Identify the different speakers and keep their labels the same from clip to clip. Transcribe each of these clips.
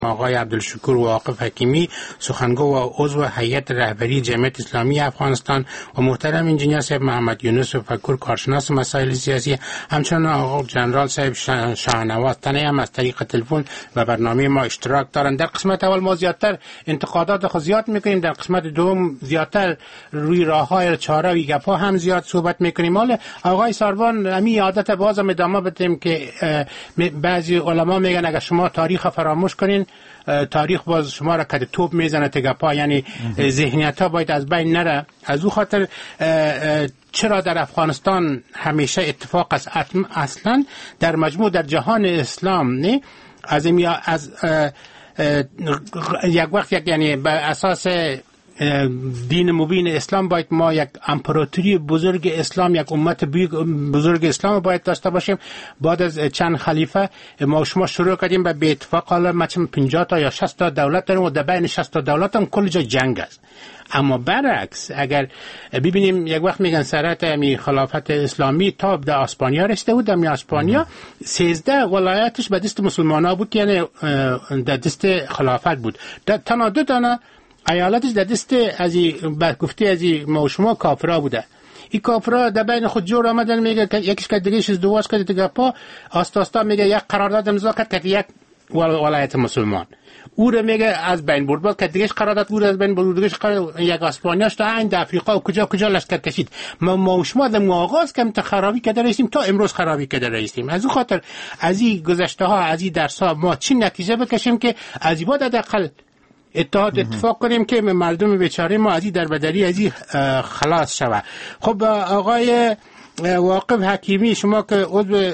Speaker 1: آقای عبدالشکور واقف حکیمی، سخنگو و عضو هیئت رهبری جمعیت اسلامی افغانستان، و محترم انجینیر صاحب محمد یونس فکر، کارشناس مسائل سیاسی، همچنین آقای جنرال صاحب شاهنواز تنه هم از طریق تلفن و برنامه ما اشتراک دارند. در قسمت اول ما زیادتر انتقادات خود زیاد میکنیم، در قسمت دوم زیادتر روی راههای چاره و گپا هم زیاد صحبت میکنیم. حالا آقای سروان امی عادت بازم ادامه بدیم که بعضی علما میگن اگر شما تاریخ فراموش کنین، تاریخ باز شما را کد توپ میزنه تگپا، یعنی ذهنیت ها باید از بین نره. از او خاطر چرا در افغانستان همیشه اتفاق است؟ اصلا در مجموع در جهان اسلام نه از یک وقت یعنی بر اساس دین مبین اسلام باید ما یک امپراتوری بزرگ اسلام، یک امت بزرگ اسلام باید داشته باشیم. بعد از چند خلیفه ما شما شروع کردیم به اتفاق، حالا مثلا 50 تا یا 60 تا دولت داریم و در بین 60 تا دولت هم کل جا جنگ است. اما برعکس اگر ببینیم یک وقت میگن سرات امی خلافت اسلامی تا در اسپانیا رسیده بود، در اسپانیا 13 ولایتش به دست مسلمان ها بود، یعنی در دست خلافت بود. در تنها 2 تا ایالتش در دست ازی گفته ازی ما شما کافرا بوده. این کافرا در بین خود جور آمدن، میگه که یکیش که دیگهش ازدواج کرده دیگه پا آستا میگه یک قرارداد امضا کرد که یک ولایت مسلمان او رو میگه از بین برد، بعد که دیگهش قرارداد او رو از بین برد، دیگهش یک اسپانیاش تا این افریقا و کجا لشکر کشید. ما شما در آغاز که خرابی کرده رئیسیم تا امروز خرابی کرده رئیسیم. از اون خاطر از این گذشته ها، از این درس ها ما چی نتیجه بکشیم که از این بعد حداقل اتفاق کنیم که مردم بیچاره ما از این دربدری از این خلاص شود. خب آقای واقف حکیمی، شما که عضو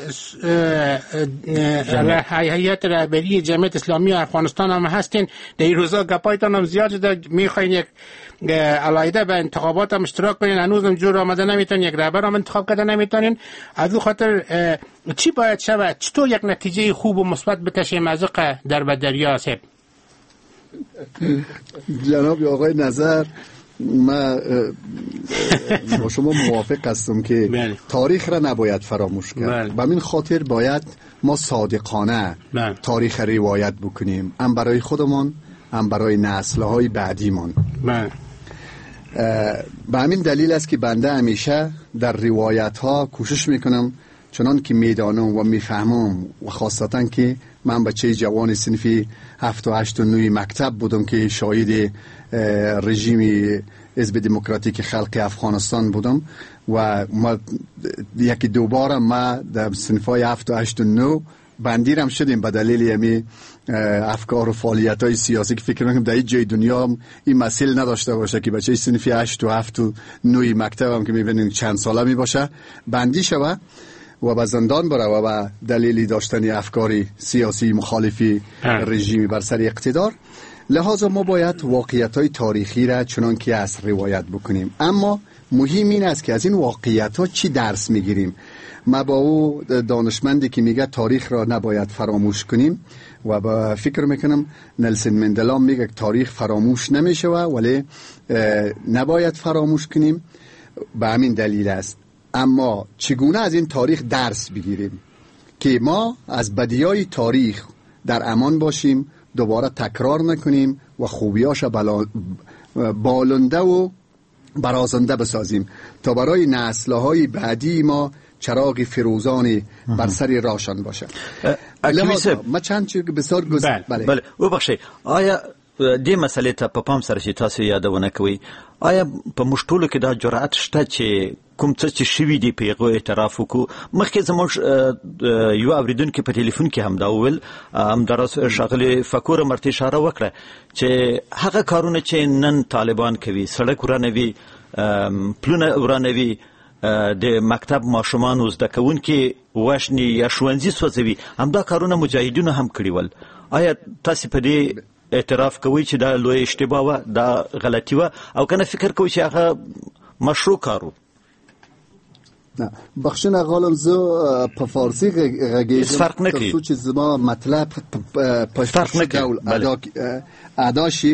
Speaker 1: هیئت رهبری جمعیت اسلامی افغانستان هم هستین، در این روزا گپایتان هم زیاد شده، میخواین یک علایده به انتخابات هم اشتراک کنین، هنوز هم جور آمده نمیتونین، یک رهبر هم انتخاب کرده نمیتونین. از اون خاطر چی باید شود؟ چطور یک نتیجه خوب و مثبت بکشیم از دربدری ها؟
Speaker 2: جناب آقای نظر، من با شما موافق هستم که تاریخ را نباید فراموش کرد. به این خاطر باید ما صادقانه تاریخ روایت بکنیم، هم برای خودمان هم برای نسل‌های بعدیمان. به همین دلیل است که بنده همیشه در روایت‌ها کوشش میکنم چنان که میدانم و میفهمم، و خاصتا که من بچه جوان صنفی 7 و 8 و 9 مکتب بودم که شاهد رژیم حزب دموکراتیک خلق افغانستان بودم، و ما یکی دو بار ما در صنفای 7 و 8 و 9 بندیرم شدیم به دلیل همی افکار و فعالیت های سیاسی که فکر میکنم در این جای دنیا هم این مسئله نداشته باشه که بچه صنفی 8 و 7 و 9 مکتب هم که میبینیم چند ساله می باشه بندی شوه و به زندان بره و به دلیلی داشتن افکاری سیاسی مخالفی رژیمی بر سر اقتدار. لحاظا ما باید واقعیت‌های تاریخی را چنان که از روایت بکنیم، اما مهم این است که از این واقعیت‌ها چی درس میگیریم. ما با او دانشمندی که میگه تاریخ را نباید فراموش کنیم و با فکر میکنم نلسون مندلا میگه تاریخ فراموش نمیشه ولی نباید فراموش کنیم، به همین دلیل است. اما چگونه از این تاریخ درس بگیریم که ما از بدیهای تاریخ در امان باشیم، دوباره تکرار نکنیم و خوبیاش بالنده و برازنده بسازیم تا برای نسل‌های بعدی ما چراغ فروزانی بر سر راشان باشه. ما چند چیز بسیار
Speaker 3: بله وبخشید، آیا دې مسئلې ته په پام سره چې تاسو یادونه کوي، آیا په موږ ټولو کې دا جرأت شته چې کوم څه چې شوي دي په هغو اعتراف وکړو؟ مخکې زموږ یو اورېدونکي په ټلیفون کې هم دا وویل، همداراز ښاغلي فکور هم ورته اشاره وکړه چې هغه کارونه چې نن طالبان کوي، سړک ورانوي، پلونه ورانوي، د مکتب ماشومانو زده کوونکي وژني یا ښوونځي سوځوي، همدا کارونه مجاهدینو هم کړي ول. آیا تاسو په دې اعتراف کوي چې دا لوی اشتباه و، دا غلطی و، او کنه فکر کوي چې هغه مشروع کارو؟
Speaker 2: نه بخشنه غالم زو په فارسی غږیږم
Speaker 3: فرق نکړي
Speaker 2: تاسو چې زما مطلب په فرق ډول ادا شي.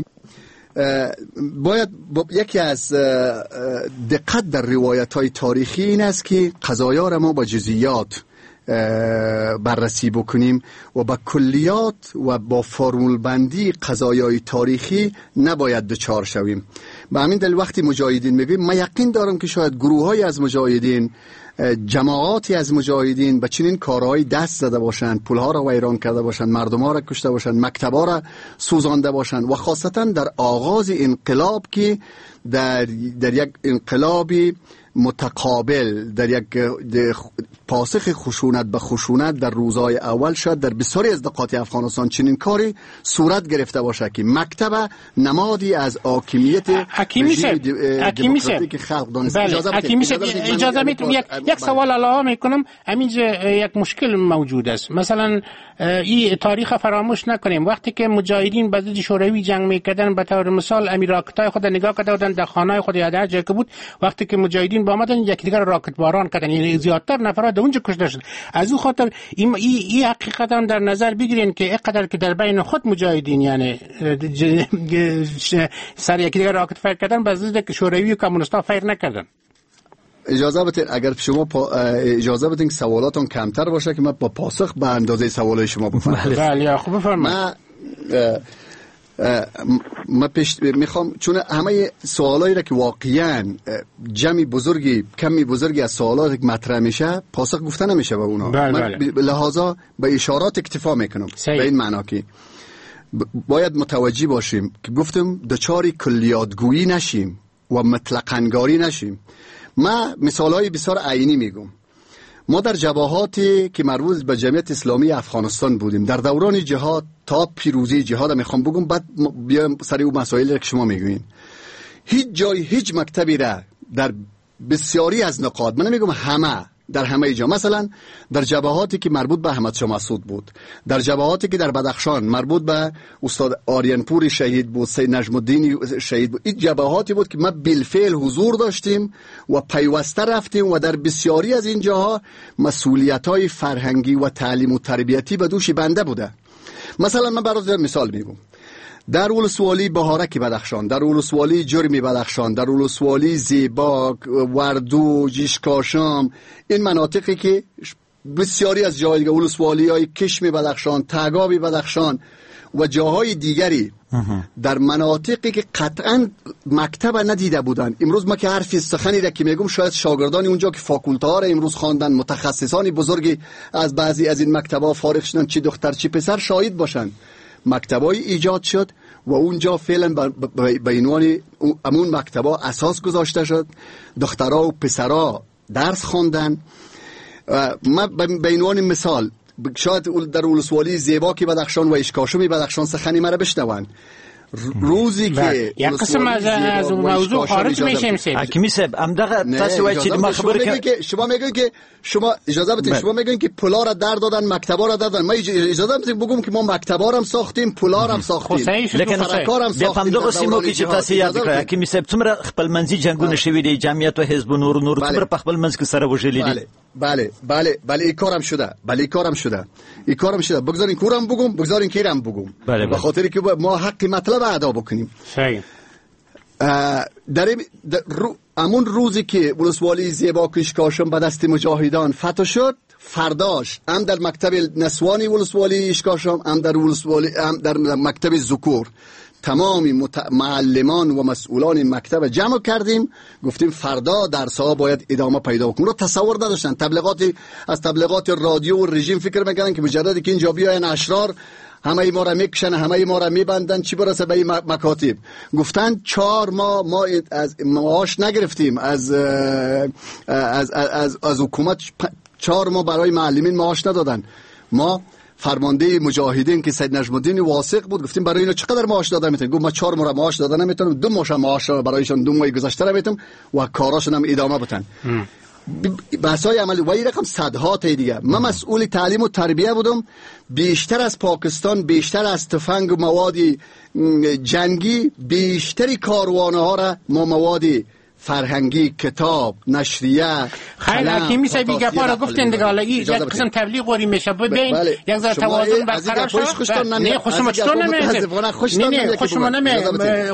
Speaker 2: باید یکی از دقت در روایت های تاریخی این است که قضایا را ما با جزئیات بررسی بکنیم و با کلیات و با فرمول بندی قضایای تاریخی نباید دچار شویم. به همین دلیل وقتی مجاهدین میگیم، من یقین دارم که شاید گروه‌های از مجاهدین، جماعاتی از مجاهدین به چنین کارهای دست زده باشند، پلها را ویران کرده باشند، مردم ها را کشته باشند، مکتبا را سوزانده باشند و خاصتا در آغاز انقلاب که در یک انقلابی متقابل، در یک پاسخ خشونت به خشونت در روزهای اول شاید در بسیاری از نقاط افغانستان چنین کاری صورت گرفته باشه که مکتب نمادی از حاکمیت دموکراتیک خلق دانست.
Speaker 1: اجازه میتونم یک سوال علاوه میکنم. همینجا یک مشکل موجود است. مثلا این تاریخ فراموش نکنیم، وقتی که مجاهدین به ضد شوروی جنگ میکردن، به طور مثال امیر راکتای خود نگاه کرده بودن در خانه‌های خود یا در جایی که بود، وقتی که مجاهدین با آمدن یکی دیگر راکت باران کردن، یعنی زیادتر نفرات اونجا کشته شد. از اون خاطر این حقیقتا در نظر بگیرین که اینقدر که در بین خود مجاهدین یعنی سر یکی دیگر راکت فیر کردن، به ضد شوروی و کمونیست‌ها فیر نکردن.
Speaker 2: اجازه بدین اگر شما اجازه بدین سوالاتون کمتر باشه که من با پاسخ به اندازه سوالای شما بفرمایم.
Speaker 1: بله خوب بفرمایید.
Speaker 2: من میخوام، چون همه سوالایی را که واقعا کمی بزرگی از سوالات که مطرح میشه پاسخ گفته نمیشه به اونا. من لحاظا به اشارات اکتفا میکنم به این معنا که باید متوجه باشیم که گفتم دچار کلیاتگویی نشیم و مطلق‌نگاری نشیم. ما مثالهای بسیار عینی میگم. ما در جبهاتی که مربوط به جمعیت اسلامی افغانستان بودیم در دوران جهاد تا پیروزی جهاد میخوام بگم، بعد بیایم سر اون مسائلی که شما میگوین. هیچ جای هیچ مکتبی را در بسیاری از نقاط، من نمیگم همه، در همه جا، مثلا در جبهاتی که مربوط به احمد شاه مسعود بود، در جبهاتی که در بدخشان مربوط به استاد آریانپور شهید بود، سید نجم الدین شهید بود، این جبهاتی بود که ما بالفعل حضور داشتیم و پیوسته رفتیم و در بسیاری از این جاها مسئولیت‌های فرهنگی و تعلیم و تربیتی به دوش بنده بوده. مثلا من برای مثال میگم، در ولسوالی بهارک بدخشان، در ولسوالی جرمی بدخشان، در ولسوالی زیباک، وردو، جیشکاشام، این مناطقی که بسیاری از جای ولسوالی های کشم بدخشان، تگابی بدخشان و جاهای دیگری در مناطقی که قطعا مکتب ندیده بودن. امروز ما که حرفی سخنی را که میگم شاید شاگردانی اونجا که فاکولته ها را امروز خواندن، متخصصانی بزرگی از بعضی از این مکتب‌ها فارغ شدن، چی دختر چی پسر شاهد باشن. مکتبای ایجاد شد و اونجا فعلا به عنوان امون مکتبا اساس گذاشته شد، دخترها و پسرها درس خواندن. ما به عنوان مثال شاید در ولسوالی زیباکی بدخشان و اشکاشمی بدخشان سخنی مرا بشنون. روزی که
Speaker 1: یک قسم از موضوع خارج میشیم سید
Speaker 3: حکیمی صاحب امدغه تاسو وای چې ما خبره
Speaker 2: که شما میگین که شما اجازه بدید، شما میگین که پلا را در دادن، مکتبا را دادن. ما اجازه بدید بگم که ما مکتبا را هم ساختیم، پلا را هم ساختیم،
Speaker 3: لیکن
Speaker 2: فرکار هم ساختیم.
Speaker 3: به همدغه سیمو کې چې تاسو یاد کړئ حکیمی صاحب څومره خپل منځي جنگونه شوي دي، جمعیت او حزب نور څومره په خپل منځ کې سره وژلي دي.
Speaker 2: بله این کارم شده. بگذارین کورم بگم، بگذارین کیرم بگم، به خاطر که ما حق مطلب ادا بکنیم. در همون روزی که ولسوالی زیبا کشکاشم به دست مجاهدان فتح شد، فرداش هم در مکتب نسوانی ولسوالی اشکاشم، هم در مکتب ذکور تمامی معلمان و مسئولان مکتب جمع کردیم، گفتیم فردا درس‌ها باید ادامه پیدا کنه. رو تصور نداشتن. از تبلیغات رادیو و رژیم فکر می‌کردن که مجردی که اینجا بیاین اشرار همه ما را میکشن، همه ما را میبندن، چی برسه به این مکاتب. گفتن 4 ماه ما از معاش نگرفتیم، از حکومت 4 ماه برای معلمین معاش ندادن. ما فرمانده مجاهدین که سید نجم الدین واثق بود گفتیم برای اینا چقدر معاش دادن میتونم؟ گفت ما 4 ماه معاش دادن نمیتونم، 2 ماه معاش برایشون 2 ماه گذشته میتونم و کاراشون هم ادامه بدن. بحثای عملی و این رقم صدها تا دیگه. من مسئول تعلیم و تربیه بودم، بیشتر از پاکستان، بیشتر از تفنگ و مواد جنگی، بیشتری کاروانه ها را ما مواد فرهنگی، کتاب، نشریه،
Speaker 1: خیلی حکیمی صاحب این گپا را گفتین دیگه. حالا یک قسم تبلیغ قوری میشه بین یک ذره توازن برقرار شد. نه خوشم چطور نمیشه؟ نه خوشم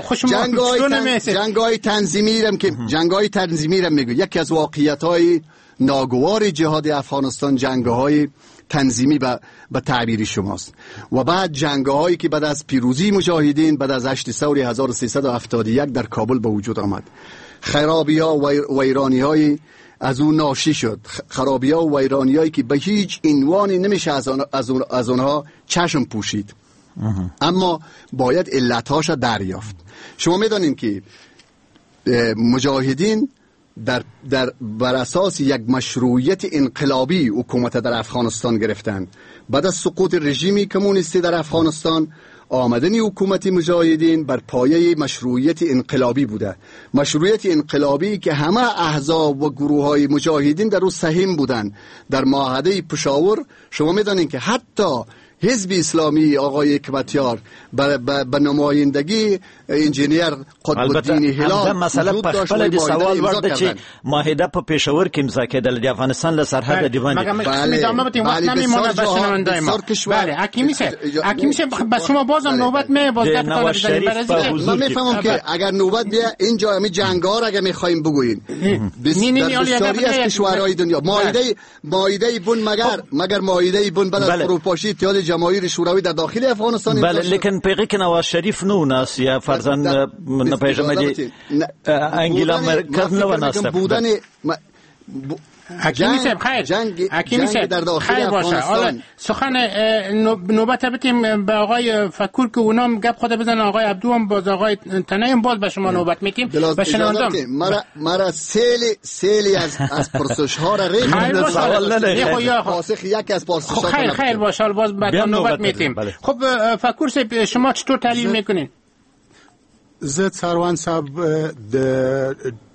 Speaker 1: نمیشه.
Speaker 2: جنگ‌های تنظیمی رم میگه. یکی از واقعیت‌های ناگوار جهاد افغانستان جنگ‌های تنظیمی به تعبیر شماست و بعد جنگ‌هایی که بعد از پیروزی مجاهدین بعد از 8 ثور 1371 در کابل به وجود آمد. خرابی‌ها و ویرانی‌های از اون ناشی شد، خرابی‌ها و ویرانی‌هایی که به هیچ عنوانی نمیشه از اونها چشم پوشید، اما باید علتهاش دریافت. شما میدانید که مجاهدین بر اساس یک مشروعیت انقلابی حکومت در افغانستان گرفتند. بعد از سقوط رژیم کمونیستی در افغانستان آمدن حکومت مجاهدین بر پایه مشروعیت انقلابی بوده، مشروعیت انقلابی که همه احزاب و گروه های مجاهدین در او سهم بودند. در معاهده پشاور شما میدانید که حتی حزب اسلامی آقای حکمتیار به نمایندگی انجینیر قطب الدین هلال
Speaker 3: مسئله په خپل د سوال ورته چې معاهده په پېښور کې امضا کېدل د افغانستان له سرحد دی باندې.
Speaker 1: بله حکیمی صاحب بس شما بازم نوبت
Speaker 2: من میفهمم که اگر نوبت بیا اینجا همین جنگ‌ها را اگر می‌خوایم بگوییم بسیاری از کشورهای دنیا معاهده بن مگر معاهده بن بعد از فروپاشی اتحاد جماهیر شوروی در داخل افغانستان.
Speaker 3: بله لیکن پیغی که نواز شریف نو ناس یا فرزند نپیژمدی انگیلا مرکز نو ناسته
Speaker 2: بودن
Speaker 1: حکیمی صاحب خیر
Speaker 2: در داخل
Speaker 1: خیر باشه. حالا سخن نوبت بتیم به آقای فکور که اونام گپ خود بزنن، آقای عبدو هم باز آقای تنه هم باز به شما نوبت میتیم به شنوندم.
Speaker 2: مرا سیلی از پرسش ها را ریم
Speaker 3: سوال نده
Speaker 2: پاسخ یک از پرسش ها
Speaker 1: خیر باشه. حالا باز بعد نوبت میتیم. خب فکور صاحب شما چطور تحلیل میکنین؟
Speaker 4: زه څاروان صاحب د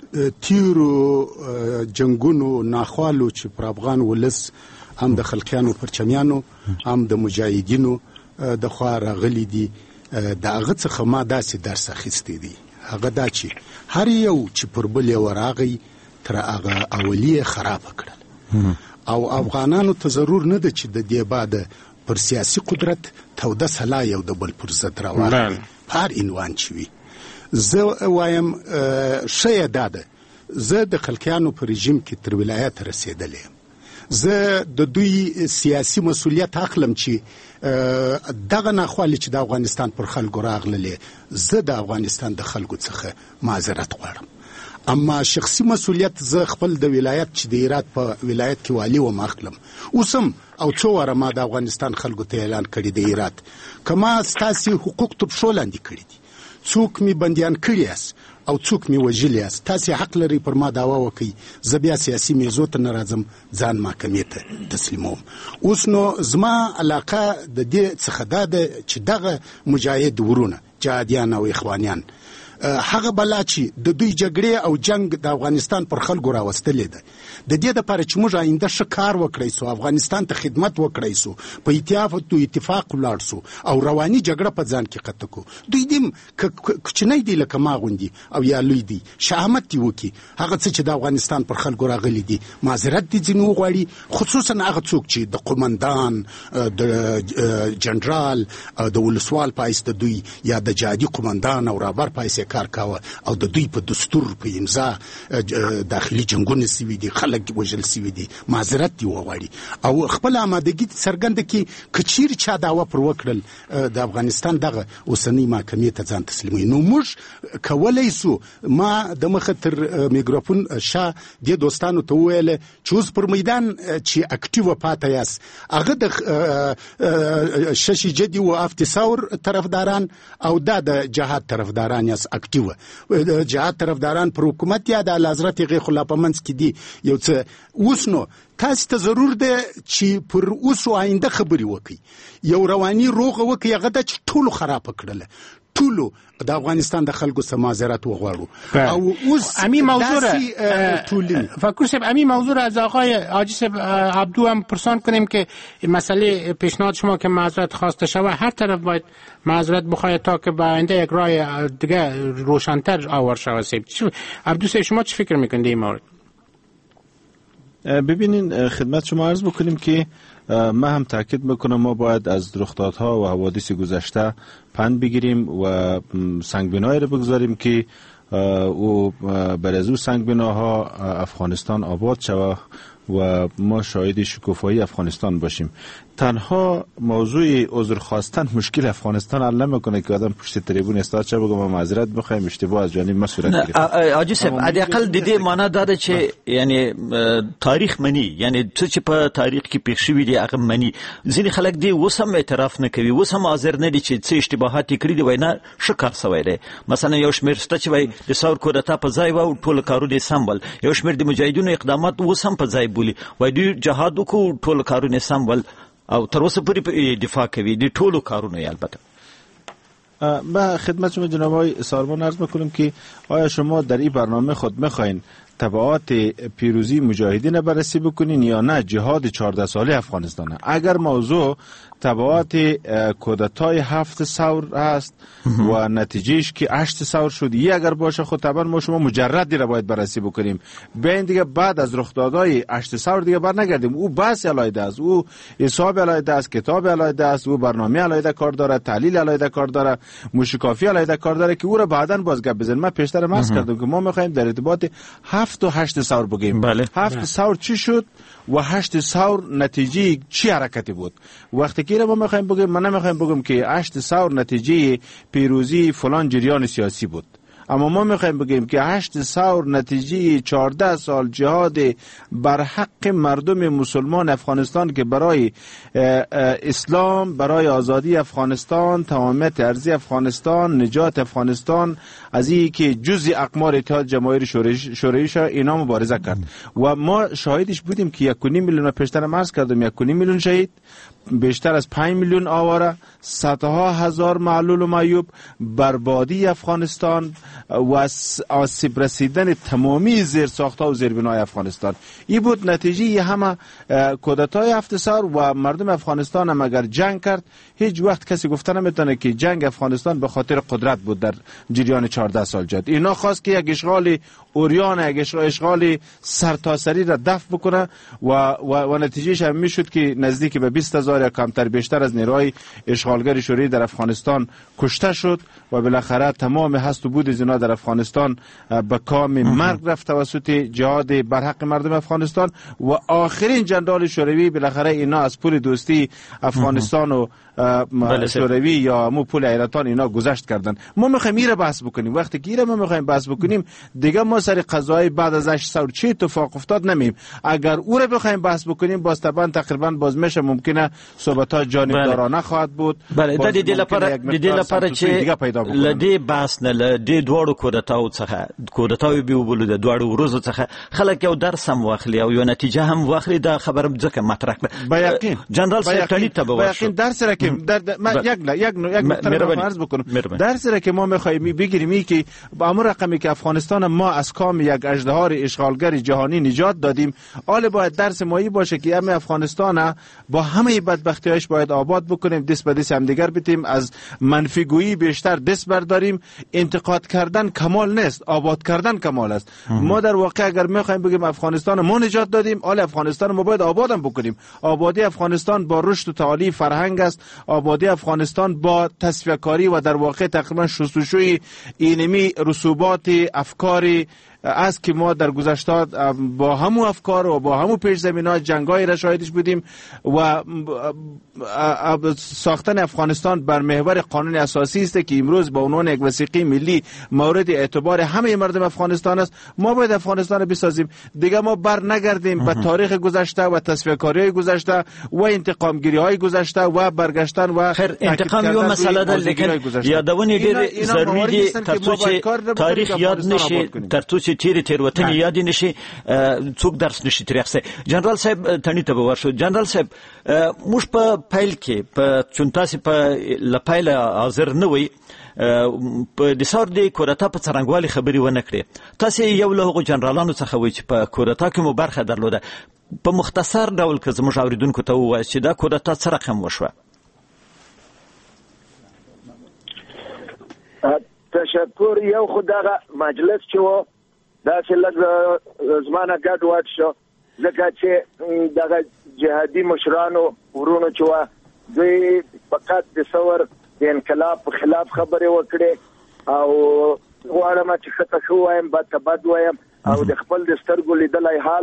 Speaker 4: تیرو جنگونو ناخوالو چې پر افغان ولس هم د خلقیانو پرچمیانو هم د مجاهدینو د خوا راغلي دي، د هغه څخه ما داسې درس اخیستی دی. هغه دا چې هر یو چې پر بل یو راغی تر هغه اولیه خراب کړل او افغانانو ته ضرور نه ده چې د دې بعد پر سیاسي قدرت توده سلا یو د بل پر ضد راوړي هر عنوان چې وي. زه وایم شی داده زه د خلقیانو په رژیم کې تر ولایت رسیدلی یم. زه د دوی سیاسي مسؤلیت اخلم چې دغه ناخوالې چې د افغانستان پر خلکو راغللې، زه د افغانستان د خلکو څخه معذرت غواړم. اما شخصي مسؤلیت زه خپل د ولایت چې د هرات په ولایت کې والی وم اخلم. اوسم او څو واره ما د افغانستان خلکو ته اعلان کړی د هرات که ما ستاسې حقوق تر پښو لاندې کړي دي، څوک می بندیان کړی یاست او څوک می وژلی یاست، تاسې حق لرئ پر ما دعوا وکئ. زه بیا سیاسي میزو ته نه راځم، ځان محکمې ته تسلیموم. اوس نو زما علاقه د دې څخه دا ده چې دغه مجاهد ورونه جهادیان او اخوانیان هغه بلا چې د دوی جګړې او جنگ د افغانستان پر خلکو راوستلې ده، د دې دپاره چې موږ آینده ښه کار وکړی سو، افغانستان ته خدمت وکړی سو، په اتفاق ولاړ سو او رواني جګړه په ځان کې قطع کو. دوی دیم کوچنی دی لکه ما غوندي او یا لوی دی، شهامت دی وکي. هغه څه چې د افغانستان پر خلکو راغلي دي معذرت دي ځینې وغواړي، خصوصا هغه څوک چې د قومندان د جنرال د ولسوال پایس د دوی یا د جهادي قومندان او رابر پایس کار کاوه او د دوی په دستور په امضا داخلي جنگونه سوي دي، خلک وژل سوي دي، معذرت دی وغواړي او خپل آمادګي څرګنده کړي. که چیرې چا دعوه پر وکړل د افغانستان دغه اوسنۍ محکمې ته ځان تسلیموي، نو موږ کولی سو. ما د مخه تر میکروفون شا دې دوستانو ته وویله چې اوس پر میدان چې اکټیوه پاته یاست، هغه د ششي جدي و افت ثور طرفداران او دا د جهاد طرفداران یاست. اکټیوه جهاد طرفداران پر حکومت یا د اعلیحضرت غیث الله په منځ کې دي یو څه. اوس نو تاسو ته ضرور ده چې پر اوس آینده خبرې وکړي، یو رواني روغه وکړي. هغه د ټولو خراب کړله، ټولو د افغانستان د خلکو سره معذرت وغواړو. او اوس
Speaker 1: امی موضوع فکر صاحب امی موضوع از آقای حاجی صاحب عبدو هم پرسان کنیم که مسئله پیشنهاد شما که معذرت خواسته شود، هر طرف باید معذرت بخواهد تا که به آینده یک راه دیگه روشن‌تر آورد شود. عبدو صاحب شما چه فکر میکنید این مورد؟
Speaker 5: ببینین خدمت شما عرض بکنیم که ما هم تاکید میکنم ما باید از رخدادها و حوادث گذشته پند بگیریم و سنگبنایی رو بگذاریم که او بر از او سنگبناها افغانستان آباد شود و ما شاهد شکوفایی افغانستان باشیم. تنها موضوع عذر خواستن مشکل افغانستان حل نمیکنه که آدم پشت تریبون استاد چه بگم معذرت بخوایم اشتباه از جانب ما صورت گرفت.
Speaker 3: حاجی صاحب حداقل د دې معنا دا چې یعنی تاریخ منی، یعنی څه چې په تاریخ کې پېښ شوي دي هغه منی. ځینې خلک دې اوس هم اعتراف نه کوي، اوس هم حاضر نه دي چې څه اشتباهات یې کړي دي، وایي نه ښه کار سوی دی. مثلا یو شمېر شته چې وایي د ثور کودتا په ځای و ټول کارونه یې سم ول، یو شمېر د مجاهدینو اقدامات اوس هم په ځای بولي، وایي دوی جهاد وکړو ټول کارونه یې سم ول او تر اوسه پورې دفاع کوي د ټولو کارونو یې. البته
Speaker 5: ما خدمت شما جناب آقای سارمان عرض میکنم که آیا شما در این برنامه خود میخواین تبعات پیروزی مجاهدین بررسی بکنین یا نه جهاد 14 ساله افغانستان؟ اگر موضوع تبعات کودتای 7 ثور است و نتیجهش که 8 ثور شد یه اگر باشه خود طبعا ما شما مجردی را باید بررسی بکنیم. بین دیگه بعد از رخدادهای 8 ثور دیگه بر نگردیم. او بحث علایده است، او حساب علایده است، کتاب علایده است، او برنامه علایده کار داره، تحلیل علایده کار داره، موشکافی علایده کار داره که او را بعداً باز گپ بزنیم. من پیشتر عرض کردم که ما می‌خوایم در ارتباط 7 و 8 ثور بگیم. بله. 7 ثور چی شد و 8 ثور نتیجه چی حرکتی بود؟ وقتی که ما میخوایم بگیم، من نمیخوایم بگم که 8 ثور نتیجه پیروزی فلان جریان سیاسی بود، اما ما میخوایم بگیم که 8 ثور نتیجه 14 سال جهاد بر حق مردم مسلمان افغانستان که برای اسلام، برای آزادی افغانستان، تمامیت ارضی افغانستان، نجات افغانستان از این که جزء اقمار اتحاد جماهیر شوروی اینا مبارزه کرد و ما شاهدش بودیم که 1.5 میلیون پیشتر عرض کردم 1.5 میلیون شهید، بیشتر از 5 میلیون آواره، صدها هزار معلول و معیوب، بربادی افغانستان و آسیب رسیدن تمامی زیرساخت‌ها و زیربنای افغانستان. این بود نتیجه همه کودتای 7 ثور و مردم افغانستان هم اگر جنگ کرد هیچ وقت کسی گفته نمیتونه که جنگ افغانستان به خاطر قدرت بود در جریان 14 سال جهاد. اینا خواست که یک اشغال اوریان، یک اشغال سرتاسری را دفع بکنه و نتیجهش هم میشد که نزدیک به 20,000 یا کمتر بیشتر از نیروهای اشغالگر شوروی در افغانستان کشته شد و بالاخره تمام هست و بود زنا در افغانستان به کام مرگ رفت توسط جهاد بر حق مردم افغانستان و آخرین جنرال شوروی بالاخره اینا از پول دوستی افغانستان و شوروی یا مو پول ایران اینا گذشت کردن. ما میخوایم ایره بحث بکنیم. وقتی که ایره ما میخوایم بحث بکنیم دیگه ما سر قضایی بعد از 8 ثور چه اتفاق افتاد نمیم. اگر او رو بخوایم بحث بکنیم باز طبعا تقریبا باز میشه ممکنه صحبت‌ها جانبدارانه خواهد بود.
Speaker 3: بله د دې لپاره چې لدی بحث نه لدی دوړو کودتاوی به وبلو د دوړو ورځو څخه خلک یو درس هم واخلي او یو نتیجه هم واخلي دا خبرم ځکه مطرح کړه.
Speaker 5: باید
Speaker 3: جنرال سیکټری ته
Speaker 5: باید درس را که یک نکته عرض بکنم. درس را که ما می‌خوایم بگیریم این که با امر رقمی که افغانستان ما از کام یک اژدهار اشغالگر جهانی نجات دادیم، حالا باید درس مایی باشه که همه افغانستان با همه بدبختی‌هاش باید آباد بکنیم، دست به دست هم دیگر بتیم، از منفیگویی بیشتر دست برداریم. انتقاد کردن کمال نیست، آباد کردن کمال است. ما در واقع اگر می‌خوایم بگیم افغانستان ما نجات دادیم، حالا افغانستان ما باید آبادم بکنیم. آبادی افغانستان با رشد و تعالی فرهنگ است، آبادی افغانستان با تصفیه کاری و در واقع تقریبا شستشوی اینمی رسوبات افکاری از که ما در گذشته با همو افکار و با همو پیش زمینه‌ها جنگ‌های را شاهدش بودیم و ساختن افغانستان بر محور قانون اساسی است که امروز با عنوان یک وثیقه ملی مورد اعتبار همه مردم افغانستان است. ما باید افغانستان را بسازیم. دیگه ما بر نگردیم به تاریخ گذشته و تصفیه کاری‌های گذشته و انتقامگیری‌های گذشته و برگشتن و
Speaker 3: انتقام یو مسئله ده، لیکن یادونه ډېر ضروری دي ترڅو چې تاریخ یاد نشي، ترڅو چې تیروتنې یاد نشي، څوک درس نشي ترې اخیستی. جنرال صاحب تڼي ته به ورشو. جنرال صاحب موږ په پیل کې چون تاسې په لپایله حاضر نه وئ په د ثور د کودتا په څرنګوالي خبرې ونه کړې. تاسې یو له هغو جنرالانو څخه وئ چې په کودتا کې مو برخه درلوده. په مختصر ډول که زموږ اورېدونکو ته ووایاست چې دا کودتا څه رقم وشوه؟
Speaker 6: تشکر. یو خو دغه مجلس چې و داسې لږ زمانه ګډوډ شو ځکه چې دغه جهادي مشرانو ورونو چې وه دوی فقط د ثور د انقلاب په خلاف خبرې وکړې او غواړم چې ښه ښه ووایم بد ته بد وایم او د خپل د سترګو لیدلی حال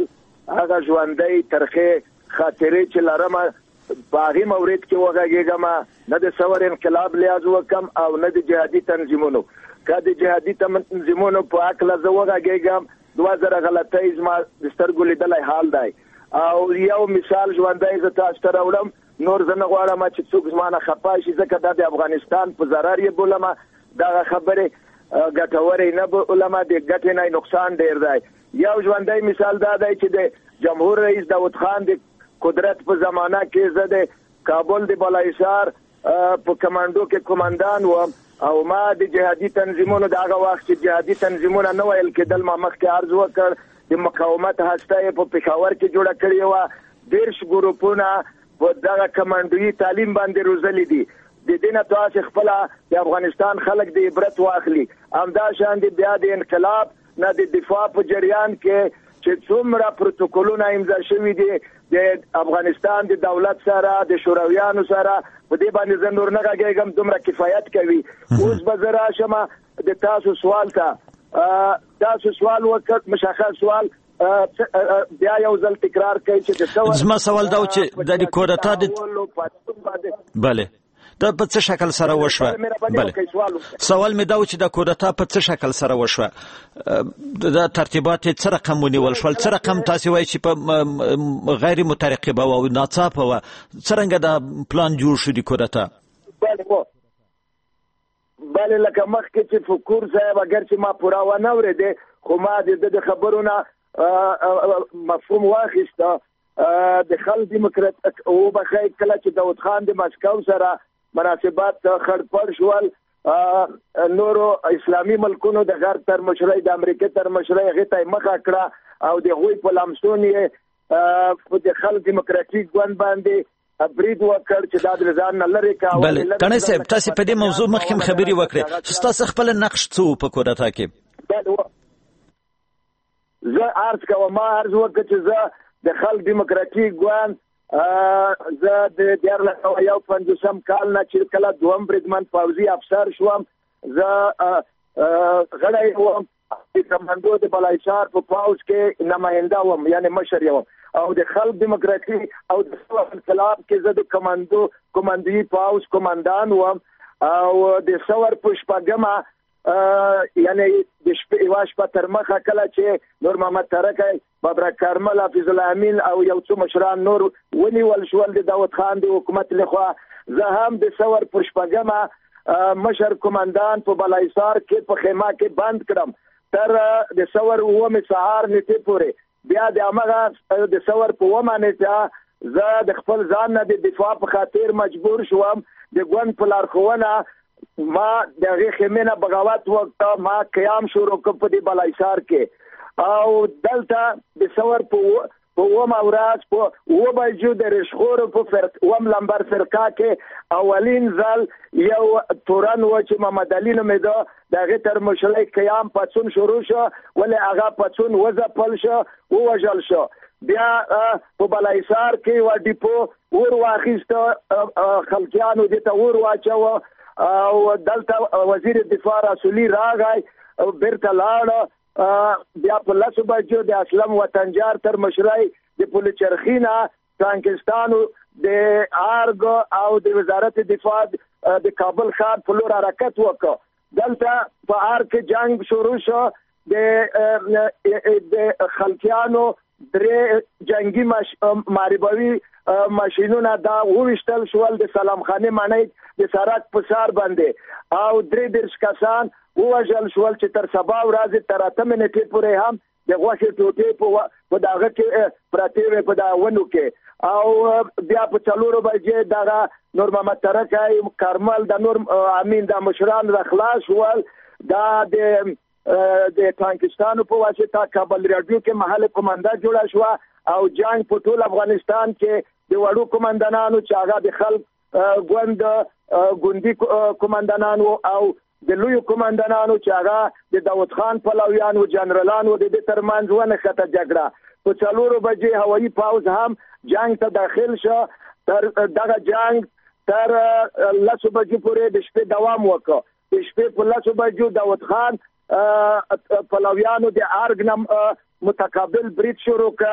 Speaker 6: هغه ژوندۍ ترخې خاطرې چې لرم باغی مورید کې وغږېږم، نه د ثور انقلاب لیاز وکم او نه د جهادي تنظیمونو. که د جهادي تنظیمونو په هکله زه وغږېږم 2000 غلطۍ زما د سترګو لیدلی حال دی. او یو مثال ژوندی زه تاسو ته راوړم، نور زه نه غواړم چې څوک زما نه خفه شي ځکه دا د افغانستان په ضرر یې بولم. دغه خبرې ګټورې نه بولم، د ګټې نه نقصان ډېر دی. یو ژوندی مثال دا دی چې د جمهور رئیس داود خان د قدرت په زمانه کې زه د کابل د بالاحصار په کمانډو کې کماندان وم او ما د جهادي تنظیمونو د هغه وخت چې جهادي تنظیمونه نه ویل کېدل، ما مخکې عرض وکړ د مقاومت هسته یې په پېښور کې جوړه کړې وه. 10 ګروپونه په دغه کمانډوي تعلیم باندې روزلي دي. د دې نه تاسو خپل د افغانستان خلک د عبرت واخلي. همداشان د بیا د انقلاب نه د دفاع په جریان کې چې څومره پروتوکولونه امضا شوي دي د افغانستان د دولت سره د شورویانو سره، په دې باندې زه نور نه غږېږم، دومره کفایت کوي. اوس به زه راشم د تاسو سوال ته. تاسو سوال وکړ، مشخص سوال بیا یو ځل تکرار کوي چې
Speaker 3: زما سوال دا و چې د کودتا د بله دا په څه شکل سره وشوه؟ بله، سوال مې دا و چې د کودتا په څه شکل سره وشوه؟ د ترتیبات څه رقم ونیول شول؟ څه رقم تاسو وایي چې په غیر مترقبه او ناڅاپه وه؟ څرنګه دا پلان جوړ شو د کودتا؟
Speaker 6: بله، لکه مخکې چې فکور صاحب اگر چې ما پوره ونه اورېدې، خو ما د خبرو نه مفهوم واخیسته. د خلق دیموکرات وبخښئ، کله چې داود خان د مسکو سره مناسبات خړپړ شول، نورو اسلامي ملکونو د غرب تر مشرۍ د امریکا تر مشرۍ هغې ته مخه کړه او د هغوی په لمسون یې د خلق دیموکراتیک ګوند باندې برید وکړ چې دا د ځان نه لرې کړه.
Speaker 3: بله کڼې صاحب، تاسې په دې موضوع مخکې هم خبرې وکړې، چې ستاسو خپل نقش څه و په کودتا کې؟
Speaker 6: زه عرض کوم، ما عرض وکړ چې زه د خلق دیموکراتیک ګوند زه د 1951 کال نه چې کله دوم بریدمن پوځي افسر شوم، زه غړی وم د کمانډو د بالاحصار په پوځ کې نماینده وم، یعنی مشر یم. او د خلق دیموکراتیک او د انقلاب کې زه د کمانډوي پوځ کماندان وم. او د ثور په شپږمه یعنی د شپې یوه شپه تر مخه کله چې نور محمد ترکی، ببرک کارمل، حافظ الله امین او یو څو مشران نور ونیول شول د داود خان د حکومت لخوا، زه هم د ثور پر شپږمه مشر کماندان په بالاحصار کې په خیمه کې بند کړم تر د ثور 9 سهار نیټې پورې. بیا د همغه د ثور په 9 نیټه زه د خپل ځان نه د دفاع په خاطر مجبور شوم. د ګوند په لارښوونه ما د هغې خیمې نه بغاوت وکړه، ما قیام شروع کړ په دې بالاحصار کې. او دلته د ثور په 9 ورځ په 9 بجو د رشخور په 1 لمبر فرقه کې اولین ځل یو تورن و چې محمد علي نومېده، د هغې تر مشرۍ قیام پاڅون شروع شو، ولې هغه پاڅون وځپل شو، ووژل شو. بیا په بالاحصار کې یوه ډیپو اور واخیسته، خلقیانو دې ته اور واچوه او دلته وزیر دفاع رسولي راغی، بیرته لاړه. بیا په 10 بجو د اسلم وطنجار تر مشرۍ د پلچرخي نه فرانکستان د آرګ او د وزارت دفاع د کابل ښار په لور حرکت وکړ. دلته په آرګ کې جنگ شروع شو. د خلقیانو 3 جنگي ماربوي ماشینونه دا وویشتل شول د سلام خانې ماڼۍ د سړک په سر باندې، او 3 کسان ووژل شول چې تر سبا ورځې تر 8 نیټې پورې هم د غوښې ټوټې په دغه کې پرتې وې په دا ونو کې. او بیا په 4 بجې دغه نور محمد ترکی، کارمل، د نور امین د مشران را خلاص شول. دا د پاکستان په واسطه کابل راډیو کې محل کمانډه جوړه شو او جنگ په ټول افغانستان کې د وړو کمانډانانو چې هغه د خلق ګوند ګوندي کمانډانانو او د لوی کمانډانانو چې هغه د داود خان پلویانو جنرالانو د دې ترمنځ ونښته جګړه. په 4 بجې هوایي پوځ هم جنگ ته داخل شو. تر دغه جنگ تر 10 بجې پورې د شپې دوام وکړ. د شپې په 10 بجو داود خان پلویانو د آرګ نه متقابل برید شروع کړ.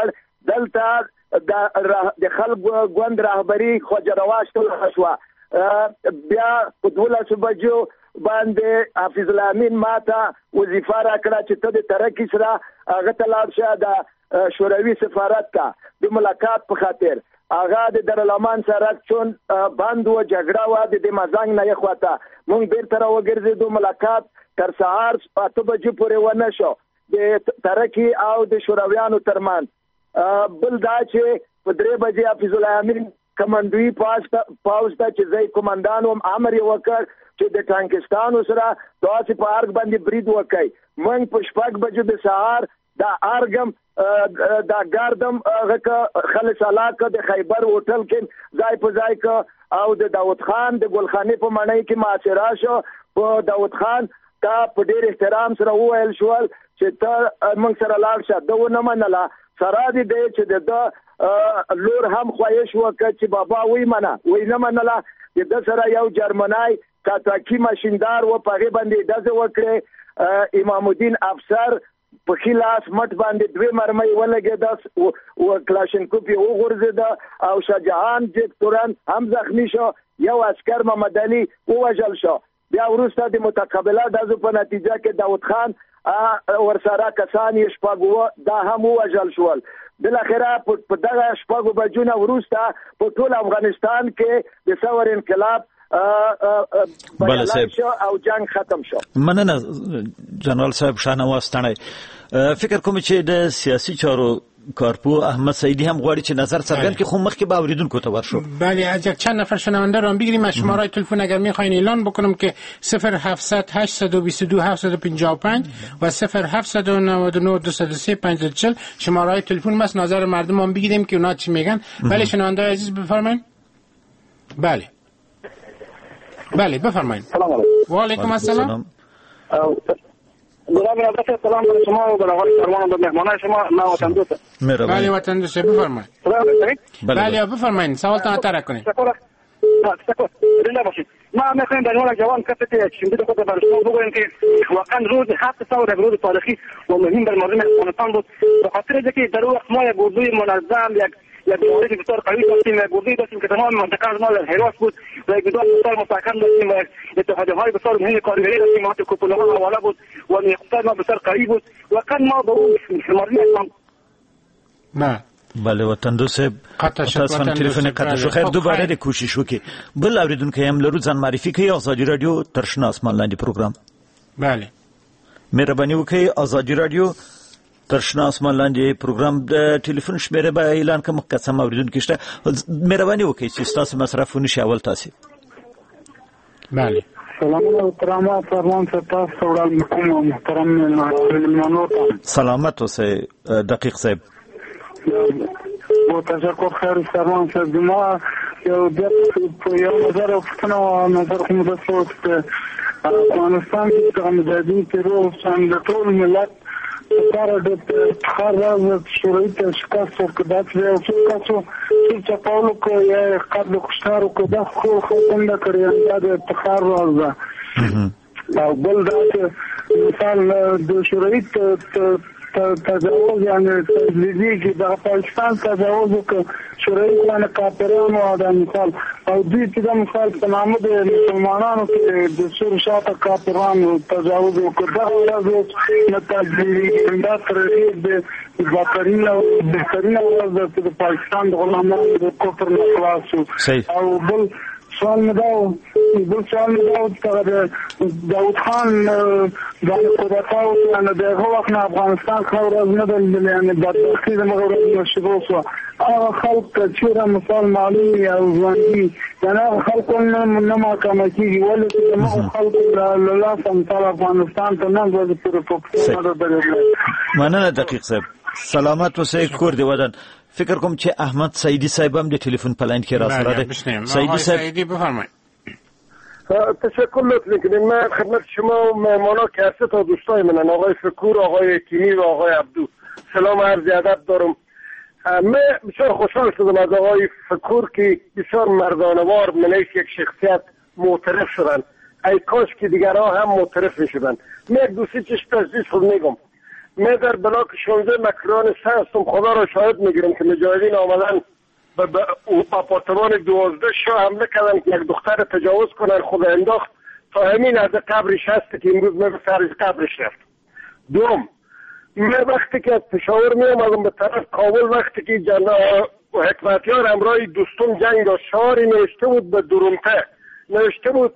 Speaker 6: دلته د خلکو ګوند رهبری خوجرواش ټول شو. بیا په 12 بجو باندې حافظ الامین ماته وظیفه راکړه چې ته د ترقی سره هغه ته لاړ شه د شوروي سفارت ته د ملاقات په خاطر. هغه د دارالامان سره چون بند و جګړه و د مزنګ نه یخواته مونږ بیرته راوګرځېدو. ملاقات تر سهار 8 بجې پورې ونه شو د ترقی او د شورویانو ترمن. بل دا چې په 3 بجې حافظ الامین کمانډوي پاوز ته چې ځای کمانډان هم امر یې وکړ چې د ټانکستانو سره داسې په ارګ باندې برید وکړي. موږ په 6 بجو د سهار د ارګم د ګاردم خلص علاقه د خیبر هوټل کې ځای په ځای ک او د داود خان د ګلخانې په معنی کې معاشره شو. په داود خان تا په ډېر احترام سره وویل شول چې ته موږ سره لاړ شه. دا ونه منله. سره دې چې د لور هم خواهش وکړ چې بابا وی منه وی نه منله. د سره یو جرمنای کاتاکی ماشیندار و پغه باندې دزه وکړي. امام الدین افسر په خلاص مټ باندې 2 مرمۍ ولګېد او کلاشینکوف یې وغورځید او شجاعان جکتوران هم زخمی شو. یو عسكر محمد علي ووژل شو. بیا وروسته د متقابله دزه په نتیجه کې داود خان ورسره کسان یې شپږ دا هم وژل شول. بالاخره په دغه شپږ بجونه وروسته په ټول افغانستان کې د ثور انقلاب
Speaker 3: بله
Speaker 6: شو او جنگ ختم شو.
Speaker 3: مننه جنرال صاحب شاهنواز تڼۍ. فکر کوم چې د سیاسي چارو کارپو احمد سعیدی هم غواړي چې نظر څرګند کړي خو مخکې به اوریدونکو ته ورشو.
Speaker 1: بله از یک چند نفر شنونده رو بگیریم. از شماره تلفن اگر میخواین اعلان بکنم که 0700 822 755 و 0799 203 540 شماره تلفن است. نظر مردم هم بگیریم که اونا چی میگن. بله شنونده عزیز بفرمایید. بله بفرمایید.
Speaker 7: سلام علیکم.
Speaker 1: و علیکم السلام.
Speaker 7: جناب نوبت سلام بر شما و بر آقای سروان و مهمانان شما. من وطن دوست.
Speaker 1: بله وطن دوست بفرمایید. بله بفرمایید سوالتان مطرح کنید.
Speaker 7: ما میخوایم در عنوان جوان کسی که شنیده خود بر شما بگویم که واقعا روز 7 ثور یک روز تاریخی و مهم بر مردم افغانستان بود. به خاطر اینکه در وقت ما یک اردوی منظم یک دوره بسیار قوی داشتیم، یک اردوی داشتیم که تمام منطقه از ما در حراس بود و یک گروه بسیار مستحکم داشتیم و اتحادیه‌های بسیار مهم کارگری داشتیم. ما کوپول‌ها حواله بود و اقتصاد ما بسیار قوی بود. واقعا ما به اون مردم
Speaker 1: نه
Speaker 3: بله وطن دوست متاسفانه تلفن قطع شو. خیر دوباره د کوشش وکي. بل اوریدونکو هم لرو ځان معرفي کوي. آزادي رادیو ترشنا اسمان لاندې پروګرام.
Speaker 1: بله
Speaker 3: مهرباني وکړئ. آزادي رادیو ترشنا اسمان لاندې پروګرام د ټلیفون شمیره به اعلان کوم که سم اوریدونکو شته. مهرباني وکړئ چې تاسو مصرف ونشي اول تاسو.
Speaker 1: بله
Speaker 7: سلام محترم فرمان ستاسو وړاندې محترم مېلمانو
Speaker 3: سلامت اوسئ دقیق صاحب.
Speaker 7: با تشکر خیر سروان صاحب. ما یو نظر افتنه و نظر خمده شد که افغانستان که امزادی تیرو سند طول ملت کار د افتخار راز شروعی تا شکست و کدات وی و شکستو چیچا پاولو که یا قبل کشتارو که دست خود کنده کری انداد افتخار راز ده. بل دا که مثال د شروعی تجاوز یعنی تجلیدی که در پاکستان تجاوز که شرعی کنه کافران و در مثال او دوی که در مثال تنامد مسلمانانو که دستور شاعت کافران و تجاوز که در ورز تجلیدی در ترخیب بهترین ورز در پاکستان در غلامان در کفر نخلاصو. او بل سوال مداو داود خان د قدرتاو نه دغه وخت نه افغانستان خاورز نه دل یعنی د تخیل مغرب مشروع شو. هغه خلق چې مثال معلومي او ځواني دا خلق نه محکمه کیږي ولې چې موږ خلق له سمتال افغانستان ته نه ورځي پر فوکس
Speaker 3: مننه دقیق صاحب. سلامت اوسئ کور دی ودان. فکر کوم چې احمد سعیدی صاحب هم د ټلیفون په لاین کې را سره دی.
Speaker 1: سعیدی بفرمایید.
Speaker 8: تشکر میکنیم. من خدمت شما و مهمانا که هر سه تا دوستای منن، آقای فکور، آقای کیمی و آقای عبدو، سلام عرض ادب دارم. من بسیار خوشحال شدم از آقای فکور که بسیار مردانوار من یک شخصیت معترف شدن. ای کاش که دیگرها هم معترف میشدن. من یک دوستی چیز تجدید خود میگم. من در بلاک 16 مکران 3 هستم. خدا را شاهد میگیرم که مجاهدین آمدن به آپارتمان 12 شاه حمله کردن که یک دختر تجاوز کنن، خدا انداخت تا همین از قبرش هست که امروز من به سر قبرش رفت. دوم، من وقتی که از پشاور می آمدم به طرف کابل، وقتی که جناب حکمتیار همراه دوستم جنگ داشت، شعاری نوشته بود به درونته، نوشته بود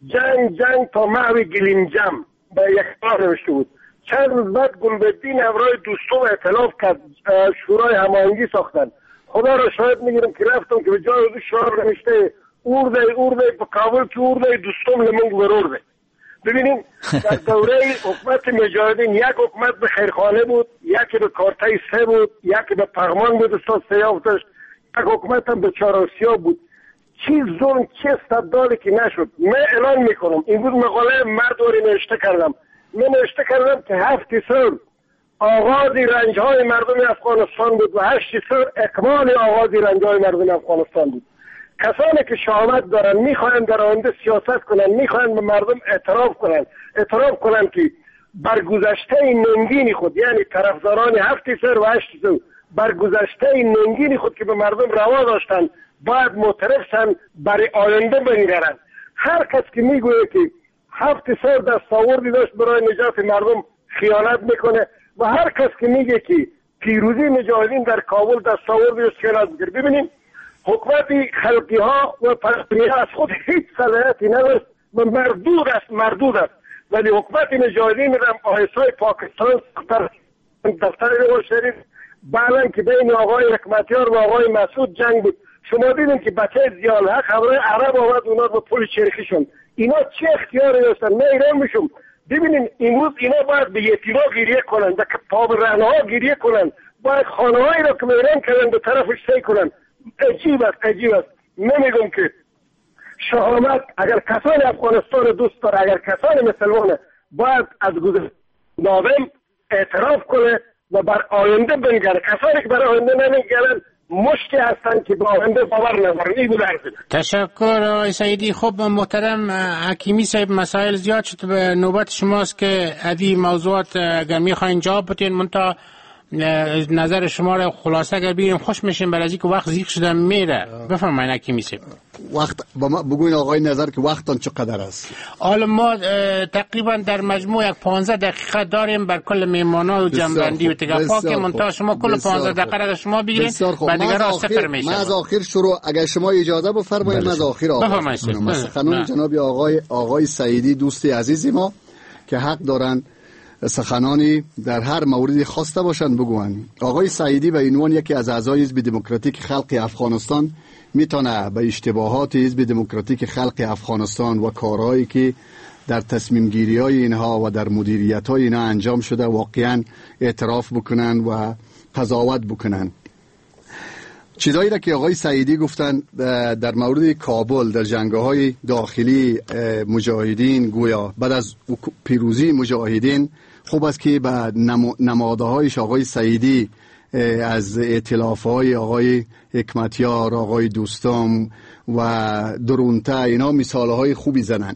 Speaker 8: جنگ تا محو گلیمجم، به یک بار نوشته بود. چند روز بعد گلبدین همراه دوستم ائتلاف کرد، شورای هماهنگی ساختن. خدا را شاهد میگیرم که رفتم که به جای از شعار نوشته ارده به کابل که ارده دوستم لمنگ برورده. ببینیم در دوره حکومت مجاهدین یک حکومت به خیرخانه بود، یکی به کارتای 3 بود، یکی به پغمان بود استاد سیافتش، یک حکومت هم به چهارآسیا بود. چی ظلم چی استبدالی که نشد. من اعلان میکنم امروز مقاله مردوری نوشته کردم، من نوشته کردم که 7 سال آغاز رنجهای مردم افغانستان بود و 8 سال اکمال آغاز رنجهای مردم افغانستان بود. کسانی که شهامت دارن میخواهند در آینده سیاست کنن، میخواهند به مردم اعتراف کنن که برگذشته ننگین خود، یعنی طرفداران 7 سال و 8 سال برگذشته ننگین خود که به مردم روا داشتن باید معترف شن، برای آینده بنگرن. هر کس که میگویه که 7 سال دستاوردی داشت برای نجات مردم خیانت میکنه و هر کس که میگه که پیروزی مجاهدین در کابل دستاوردی داشت خیانت میکنه. ببینیم حکومت خلقی ها و پرستانی ها از خود هیچ صلاحیتی نداشت و مردود است. ولی حکومت مجاهدین در آیسای پاکستان دفتر نواز شریف بعداً که بین آقای حکمتیار و آقای مسعود جنگ بود، شما دیدین که بچه زیالحق خبره عرب آمد اونا به پل چرخی شون. اینا چه اختیاری داشتن؟ من ایران میشم. ببینین امروز اینا باید به یتیما گریه کنن، به پا به رهنها گریه کنن، باید خانه‌هایی را که میرن کردن به طرفش سی کنن. عجیب است. نمیگم که شهامت اگر کسان افغانستان دوست داره، اگر کسان مسلمانه، باید از گذشته نادم اعتراف کنه و بر آینده بنگره. کسانی که بر آینده نمیگرن مشتی هستن که به آینده باور ندارن. این بود عرض.
Speaker 1: تشکر آقای سعیدی. خب محترم حکیمی صاحب، مسائل زیاد شد، به نوبت شماست که ادی موضوعات اگر میخواین جواب بدین، منتها نظر شما رو خلاصه اگر بگیم خوش میشیم، برای اینکه وقت زیق شده میره. بفرمایید حکیمی صاحب.
Speaker 2: وقت بگوین آقای نظر که وقتتون چقدر است؟
Speaker 1: حالا ما تقریبا در مجموع 15 دقیقه داریم بر کل میهمانان و جنبندی و تگفا که منتها شما کل 15 دقیقه را شما بگیرین و دیگه را صفر میشه.
Speaker 2: من از آخر شروع، اگر شما اجازه بفرمایید من از آخر آغاز کنم. سخنان جناب آقای سعیدی دوست عزیزی ما که حق دارن سخنانی در هر موردی خواسته باشند بگوین. آقای سعیدی به عنوان یکی از اعضای حزب دموکراتیک خلق افغانستان میتونه به اشتباهات حزب دموکراتیک خلق افغانستان و کارهایی که در تصمیم گیری های اینها و در مدیریت های اینها انجام شده واقعا اعتراف بکنن و قضاوت بکنن. چیزایی را که آقای سعیدی گفتن در مورد کابل، در جنگ‌های داخلی مجاهدین، گویا بعد از پیروزی مجاهدین خوب است که به نمادهایش آقای سعیدی از ائتلاف‌های آقای حکمتیار، آقای دوستم و درونته اینا مثالهای خوبی زنن.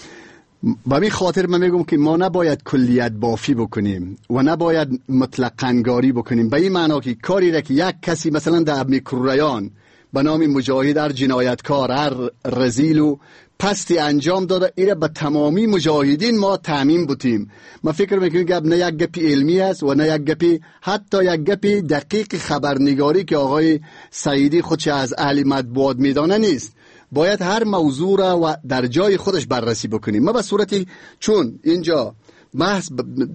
Speaker 2: به این خاطر من میگم که ما نباید کلیت بافی بکنیم و نباید مطلق انگاری بکنیم، به این معنا که کاری را که یک کسی مثلا در میکروریان به نام مجاهد، هر جنایتکار، هر رذیل و پستی انجام داده، ایره به تمامی مجاهدین ما تعمیم بودیم. من فکر میکنم که نه یک گپی علمی است و نه یک گپی، حتی یک گپی دقیق خبرنگاری که آقای سعیدی خودش از اهل مطبوعات میدانه نیست. باید هر موضوع را و در جای خودش بررسی بکنیم. ما به صورتی چون اینجا محض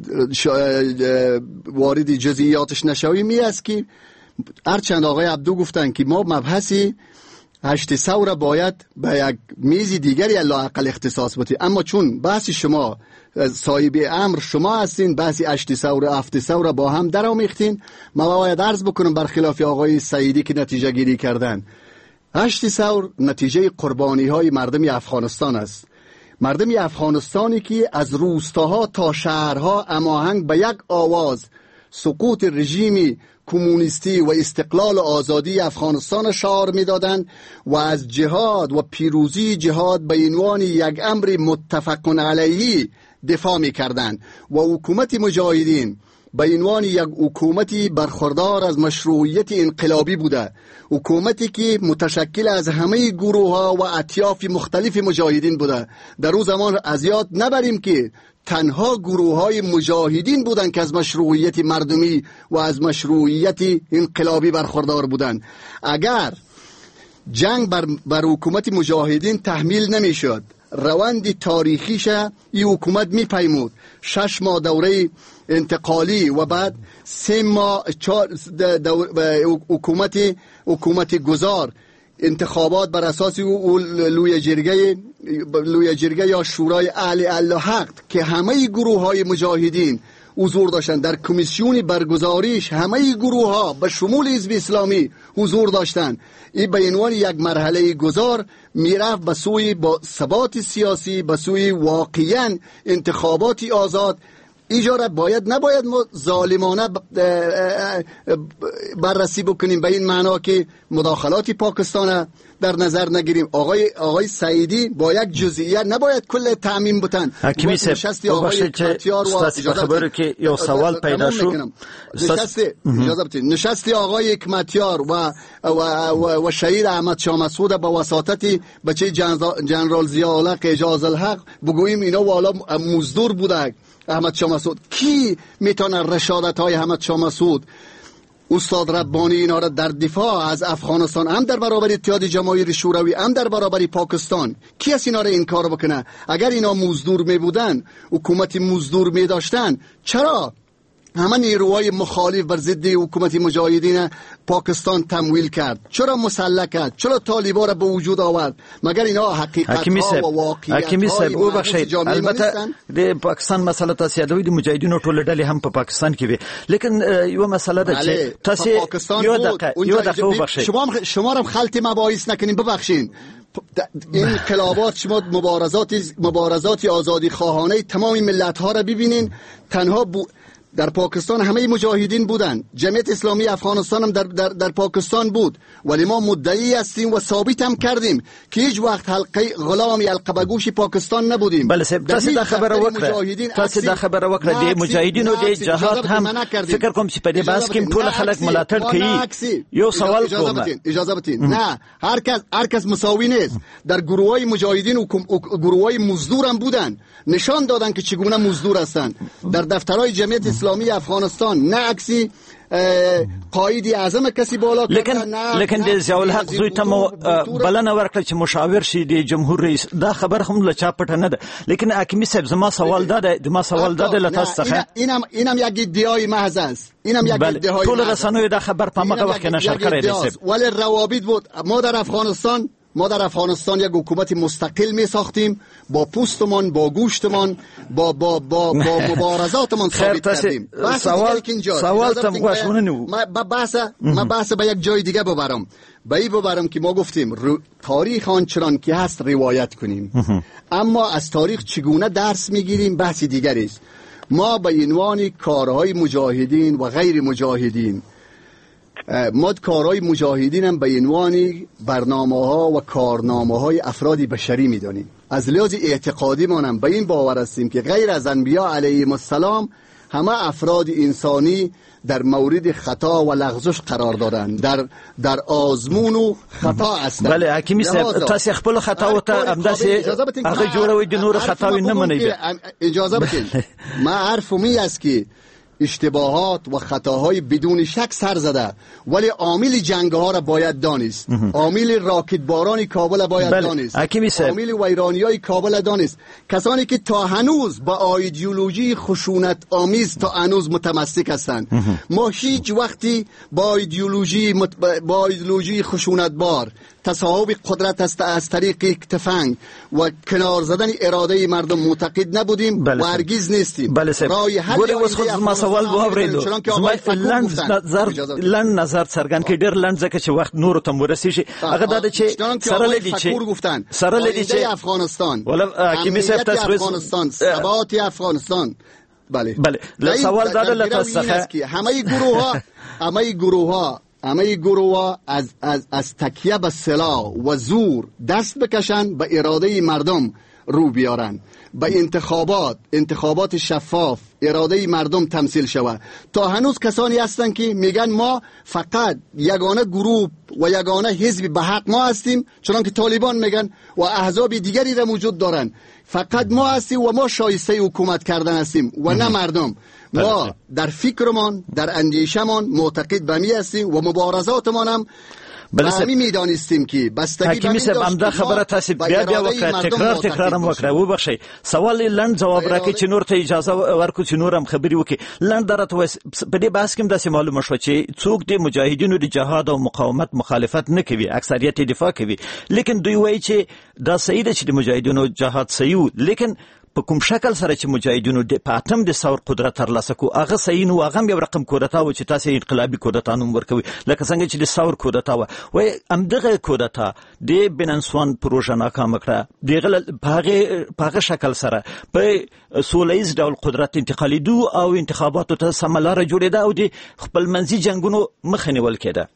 Speaker 2: وارد جزئیاتش نشویم است که هرچند آقای عبدو گفتن که ما مبحثی 8 ثور باید به یک میز دیگری لااقل اختصاص بدیم، اما چون بحث شما صاحب امر شما هستین، بحث 8 ثور 7 ثور با هم در آمیختین، ما باید عرض بکنم برخلاف آقای سعیدی که نتیجه گیری کردن. 8 ثور نتیجه قربانی های مردم افغانستان است. مردم افغانستانی که از روستاها تا شهرها هماهنگ به یک آواز سقوط رژیم کمونیستی و استقلال و آزادی افغانستان شعار می‌دادند و از جهاد و پیروزی جهاد به عنوان یک امر متفق علیه دفاع می‌کردند و حکومت مجاهدین به عنوان یک حکومتی برخوردار از مشروعیت انقلابی بوده، حکومتی که متشکل از همه گروه ها و اطیاف مختلف مجاهدین بوده. در اون زمان از یاد نبریم که تنها گروه های مجاهدین بودند که از مشروعیت مردمی و از مشروعیت انقلابی برخوردار بودند. اگر جنگ بر حکومت مجاهدین تحمیل نمی شد، روند تاریخیش این حکومت می پیمود. 6 ماه دوره انتقالی و بعد 3 ماه حکومت گذار، انتخابات بر اساس لوی جرگه یا شورای اهل الحق که همه گروه های مجاهدین حضور داشتند. در کمیسیون برگزاریش همه گروه ها به شمول حزب اسلامی حضور داشتند. این به عنوان یک مرحله گذار میرفت به سوی با ثبات سیاسی، به سوی واقعا انتخاباتی آزاد. ایجاره نباید ما ظالمانه بررسی بکنیم به این معنا که مداخلات پاکستان در نظر نگیریم. آقای سعیدی با یک جزئیه نباید کل تعمیم بتن.
Speaker 3: حکیمی صاحب ببخشید که استاد خبره که یه سوال پیدا شد.
Speaker 2: نشست آقای حکمتیار و شهید احمد شاه مسعود به وساطت بچه جنرال ضیاءالحق اعجاز الحق بگوییم اینا والا مزدور بوده. احمد شاه مسعود کی میتونه رشادت های احمد شاه مسعود استاد ربانی اینا را در دفاع از افغانستان، هم در برابر اتحاد جماهیر شوروی، هم در برابر پاکستان، کی از اینا را انکار بکنه؟ اگر اینا مزدور می بودن، حکومت مزدور می داشتن، چرا همه نیروهای مخالف بر ضد حکومت مجاهدین پاکستان تمویل کرد؟ چرا مسلح کرد؟ چرا طالبان را به وجود آورد؟ مگر اینا حقیقت ها و واقعیت های
Speaker 3: بخشید. البته د پاکستان مسله تاسو یادوي د مجاهدینو ټول ډلې هم په پاکستان کې وي، لیکن یو مسله ده چې تاسو یو دقیقه بخشید
Speaker 2: شما را خلط مباحث نکنین. ببخشید این انقلابات، شما مبارزات آزادی خواهانه تمام ملت ها را ببینین. تنها در پاکستان همه مجاهدین بودن، جمعیت اسلامی افغانستان هم در پاکستان بود، ولی ما مدعی هستیم و ثابت هم کردیم که هیچ وقت حلقه غلامی حلقه بگوش پاکستان نبودیم.
Speaker 3: بله صاحب، تاسو دا خبره وکړه د مجاهدینو د جهاد هم فکر کوم چې په دې بحث کې ټول خلک ملاتړ کوي. یو سوال کوم،
Speaker 2: اجازه بدین. نه، هر کس مساوی نیست. در گروه های مجاهدین و گروه های مزدور هم بودن، نشان دادن که چگونه مزدور هستند. در دفترهای جمعیت اسلامی افغانستان نه عکسی قائد اعظم کسی بالا
Speaker 3: کرده، لیکن د ضیاءالحق زوی ته بلنه ورکړه چې مشاور شي د جمهور رئیس. دا خبر هم له چا پټه نه ده. لیکن حکیمی صاحب زما سوال ده له تاسو څخه،
Speaker 2: اینم یک ادعای محض است. اینم یک ادعای.
Speaker 3: ټول رسنوي دا خبر په هغه وخت کې نشر کړی دی.
Speaker 2: ولی روابط بود. ما در افغانستان یک حکومت مستقل می ساختیم، با پوستمان، با گوشتمان، با مبارزاتمان ثابت کردیم.
Speaker 3: سوال تم گوشونه نو.
Speaker 2: ما بحث به یک جای دیگه ببرم که ما گفتیم تاریخ آنچنان که هست روایت کنیم، اما از تاریخ چگونه درس میگیریم بحث دیگری است. ما به عنوان کارهای مجاهدین و غیر مجاهدین، ما کارهای مجاهدین هم به عنوان برنامه‌ها و کارنامه‌های افراد بشری می‌دانیم. از لحاظ اعتقادی ما هم به این باور هستیم که غیر از انبیا علیهم السلام همه افراد انسانی در مورد خطا و لغزش قرار دارند، در آزمون و خطا هستند.
Speaker 3: بله حکیمی صاحب، تاسو خپل خطا او ته همداسې هغه جوړوي د نور خطاوي نه منئ.
Speaker 2: اجازه بدین. ما حرفم این است که اشتباهات و خطاهای بدون شک سر زده، ولی عامل جنگ ها را باید دانست، عامل راکت باران کابل باید دانست، عامل ویرانیای کابل دانست. کسانی که تا هنوز با ایدئولوژی خشونت آمیز تا هنوز متمسک هستند، ما هیچ وقتی با ایدئولوژی خشونت بار، تصاحب قدرت از طریق تفنگ و کنار زدن اراده مردم معتقد نبودیم و هرگز نیستیم.
Speaker 3: رای حل سوال واوریدو. لند نظر څرګند کې ډېر لند ځکه چې وخت نور ته ورسیږي. هغه دا چې سره لدی چې
Speaker 2: افغانستان
Speaker 3: ولا حکیمی صاحب تاسو
Speaker 2: افغانستان ثبات افغانستان. بله
Speaker 3: سوال دا له تاسو څخه
Speaker 2: همه گروه ها از تکیه به سلاح و زور دست بکشن، به اراده مردم رو بیارن. به انتخابات شفاف اراده مردم تمثیل شود. تا هنوز کسانی هستند که میگن ما فقط یگانه گروه و یگانه حزب به حق ما هستیم، چون که طالبان میگن و احزاب دیگری را موجود دارن، فقط ما هستیم و ما شایسته حکومت کردن هستیم و نه مردم. ما در فکرمان، در اندیشمان معتقد به می هستیم و مبارزاتمان هم
Speaker 3: بله
Speaker 2: میدانستیم که بستگی به
Speaker 3: همدا خبره تاسو بیا تکرارم وکړه. وبخښئ سوال لنډ جواب راکړئ چې نور ته اجازه ورکړو چې نور هم خبرې وکړي. لنډ درته په دې بحث کې هم داسې معلومه شوه چې څوک د مجاهدینو د جهاد او مقاومت مخالفت نه کوي، اکثریت دفاع کوي، لیکن دوی وایي چې دا صحیح ده چې د مجاهدینو جهاد صحیح و، لیکن په کوم شکل سره چې مجاهدینو د پاتم د ثور قدرت ترلاسه کو هغه صحیح نو، هغه یو رقم کودتا و چې تاسو انقلابي کودتا نوم ورکوي، لکه څنګه چې د ثور کودتا و. وای همدغه کودتا د بننسوان پروژه ناکام کړه، دغه په هغه شکل سره په سولهییز ډول قدرت انتقالي دو او انتخاباتو ته سمه لاره جوړېده او د خپلمنځي جنگونو مخه نیول کېده.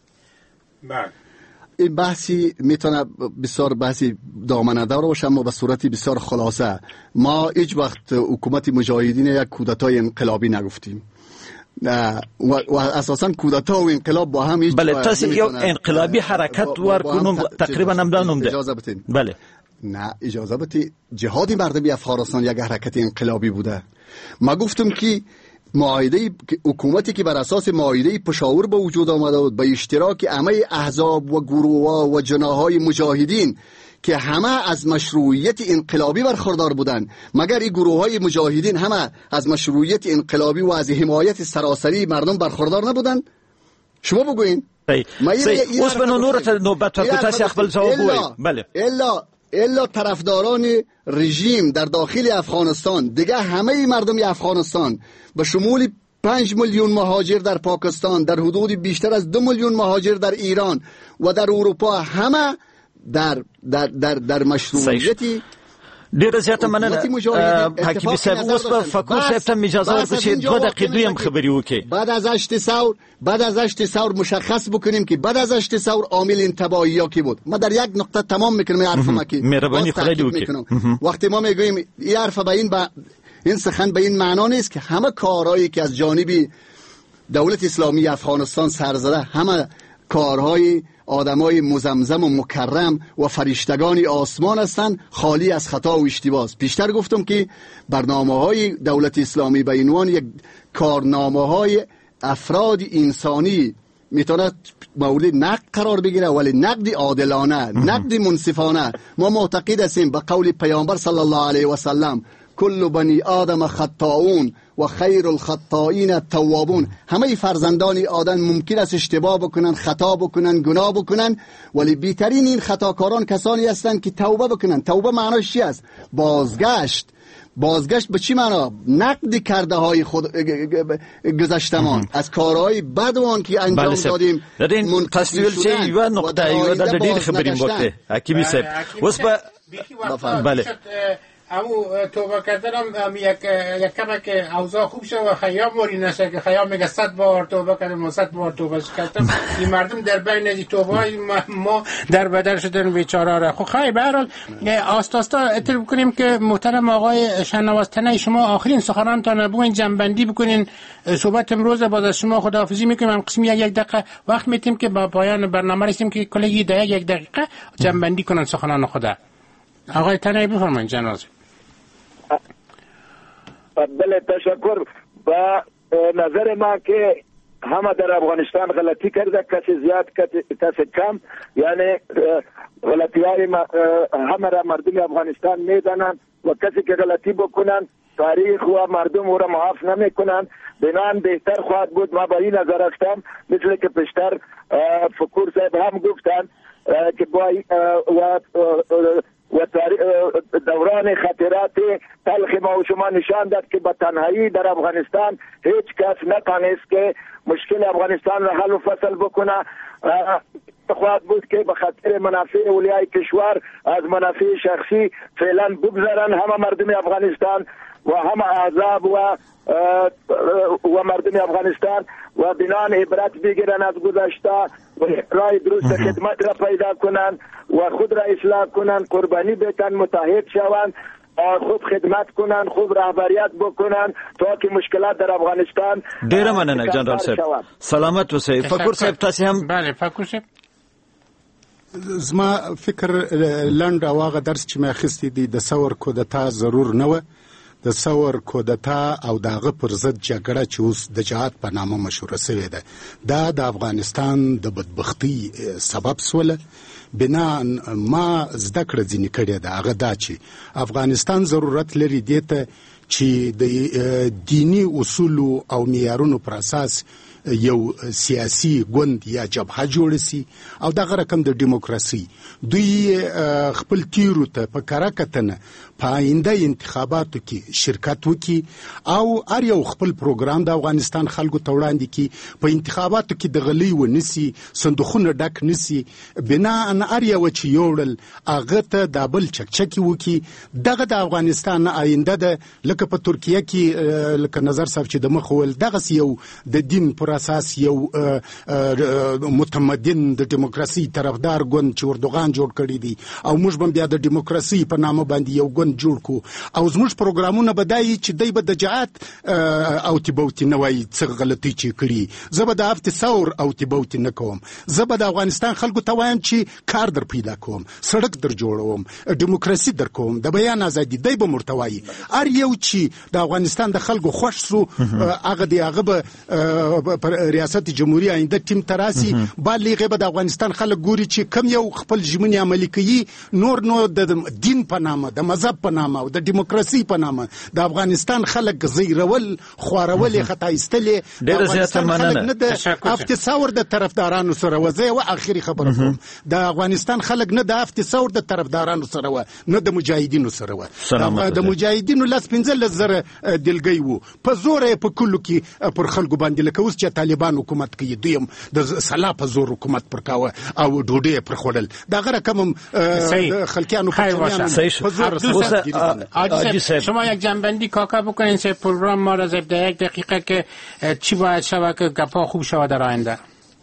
Speaker 2: این بحثی میتونه بسیار بحثی دامنه‌دار باشه، اما به صورتی بسیار خلاصه. ما هیچ وقت حکومت مجاهدین یک کودتای انقلابی نگفتیم و اساسا کودتا و انقلاب با هم هیچ
Speaker 3: بله تاسو یو انقلابی حرکت ورکونم تقریبا هم دا نوم ده.
Speaker 2: اجازه بدین.
Speaker 3: بله
Speaker 2: نه اجازه بدین. جهاد مردمی افغانستان یک حرکت انقلابی بوده. ما گفتم که حکومتی که بر اساس معاهده پشاور به وجود آمده بود به اشتراک همه احزاب و گروه‌ها و جناح‌های مجاهدین که همه از مشروعیت انقلابی برخوردار بودند، مگر این گروه‌های مجاهدین همه از مشروعیت انقلابی و از حمایت سراسری مردم برخوردار نبودند؟ شما بگوین.
Speaker 3: اوس به نور نوبت تاسو خپل جواب وایي. بله
Speaker 2: الا طرفداران رژیم در داخل افغانستان، دیگه همه مردم افغانستان به شمول 5 میلیون مهاجر در پاکستان، در حدود بیشتر از 2 میلیون مهاجر در ایران و در اروپا، همه در مشروعیتی
Speaker 3: ډیره زیاته مننه حکیمی صاحب. اوس په فکر صاحب ته اجازه ورکړئ چې 2 دقیقې هم خبرې وکړي.
Speaker 2: بعد از اشت ثور مشخص بکنیم که بعد از اشت ثور عامل انتباهی ها کی بود. ما در یک نقطه تمام میکنم حرفم که
Speaker 3: مهربانی خیلی وکړئ.
Speaker 2: وقتی ما میگویم این حرف این سخن به این معنا نیست که همه کارهایی که از جانب دولت اسلامی افغانستان سر زده، همه کارهای آدمای مزمزم و مکرم و فرشتگان آسمان هستند، خالی از خطا و اشتباه. پیشتر گفتم که برنامه‌های دولت اسلامی به عنوان یک کارنامه‌های افراد انسانی میتونه مورد نقد قرار بگیره، ولی نقد عادلانه، نقد منصفانه. ما معتقد هستیم به قول پیامبر صلی الله علیه و سلم کل بنی آدم خطاؤون و خیر الخطائین التوابون. همه فرزندان آدم ممکن است اشتباه بکنن، خطا بکنن، گناه بکنن، ولی بیترین این خطاکاران کسانی هستند که توبه بکنن. توبه معناش چی است؟ بازگشت به چی معنا؟ نقد کرده های خود گذشتمان، از کارهای بدوان که انجام دادیم.
Speaker 3: تصویر چه یو نقطه یو در دید خبریم وقته حکیمی صاحب. بله
Speaker 1: امو توبه کردنم یک کمک اوضاع خوب شد و خیام موری نشه که خیام میگه 100 بار توبه کردم و 100 بار توبه کردم. این مردم در بین از توبه های ما در بدر شدن بیچاره را. خب خیلی به هر حال آستاستا اطلاع بکنیم که محترم آقای شنوازتنه شما آخرین سخنانتان بگوین، جنبندی بکنین صحبت امروز. باز از شما خداحافظی میکنیم. هم قسم یک دقیقه وقت میتیم که با پایان برنامه رسیم که کلگی یک دقیقه جنبندی کنن سخنان خدا. آقای تنه بفرمایید جناب.
Speaker 6: بله تشکر. با نظر ما که همه در افغانستان غلطی کرده، کسی زیاد کسی کم، یعنی غلطی های همه را مردم افغانستان میدانند و کسی که غلطی بکنند تاریخ و مردم او را معاف نمی کنند. بنان بهتر خواهد بود. ما با این نظر هستم، مثل که پیشتر فکور صاحب هم گفتند که با و دوران خاطرات تلخ ما و شما نشان داد که با تنهایی در افغانستان هیچ کس نتانست که مشکل افغانستان را حل و فصل بکنه. خواهد بود که به خاطر منافع اولیای کشور از منافع شخصی فعلا بگذارن همه مردم افغانستان و همه احزاب و مردم افغانستان و بنان عبرت بگیرن از گذشته و رای درست خدمت را پیدا کنند و خود را اصلاح کنند، قربانی بتن، متحد شوند خوب خدمت کنن، خوب رهبریت بکنن تا که مشکلات در افغانستان.
Speaker 3: ډیره مننه جنرال صاحب، سلامت اوسئ. فکر صاحب تاسو هم؟
Speaker 1: بله فکر صاحب،
Speaker 4: زما فکر لنډ او هغه درس چې مې اخیستی دی د ثور کودتا ضرور نه و. د ثور کودتا او دغه پر ضد جګړه چې اوس د جهاد په نامه مشهوره شوې ده، دا د افغانستان د بدبختی سبب سوله. بنا ما زده کړه ځینې کړې ده، هغه دا چې افغانستان ضرورت لري دې ته چې د دینی اصولو او معیارونو پر اساس یو سیاسی ګوند یا جبهه جوړ سي او دغه رقم د دیموکراسي دوی خپل تیرو ته په کاره کتنه په آینده انتخاباتو کې شرکت وکي او هر یو خپل پروګرام د افغانستان خلکو ته وړاندې کړي. په انتخاباتو کې د غلۍ ونیسي، صندوقونه ډک نسی، بنا ان هر یو چې یوړل هغه ته د بل چکچکي وکي. دغه د افغانستان آینده ده. لکه په ترکیه کې لکه نظر صاحب چې د مخ ول دغه یو د دین پر اساس یو متمدن د دیموکراسي طرفدار ګوند چې اردوغان جوړ کړی دی او موږ هم بیا د دیموکراسي په نامه باندې یو ګوند جوړ کو او زموږ پروګرامونه بدایي چې دای به د جهاد او تبوتی نوای څه غلطي چې کړی. زه به د هفت ثور او تبوتی نه کوم. زه به د افغانستان خلکو ته وایم چې کار در پیدا کوم، سړک در جوړوم، دیموکراسي در کوم، د بیان ازادي دای به مرتوي. هر یو چې د افغانستان د خلکو خوښ سو هغه دی هغه به پر ریاست جمهوریت آینده ټیم تراسي بالغه به د افغانستان خلک ګوري چې کم یو خپل ژمنې عملي کوي. نور د دین په نامه، د مذهب په نامه او د دیموکراسي په نامه د افغانستان خلک زیرول خورول خطا ایستلې.
Speaker 3: ډېر زیاته مننه.
Speaker 4: افت ثور د طرفدارانو سره وځي او اخري خبره کوم د افغانستان خلک نه د افت ثور د طرفدارانو سره و نه د مجاهدینو سره و. د مجاهدینو لاس 15,000 دلګي وو په زور په کلو کې پر خلکو باندې لکه اوس چې طالبان حکومت کوي دویم د سلا په زور حکومت پر کاوه او ډوډۍ پر خړل دا غره کوم خلکیانو په زور
Speaker 1: شما یک جنبندی کاکا بکنین سه پروگرام ما را ضبط 1 دقیقه که چی باید شود که گپا خوب شود در آینده.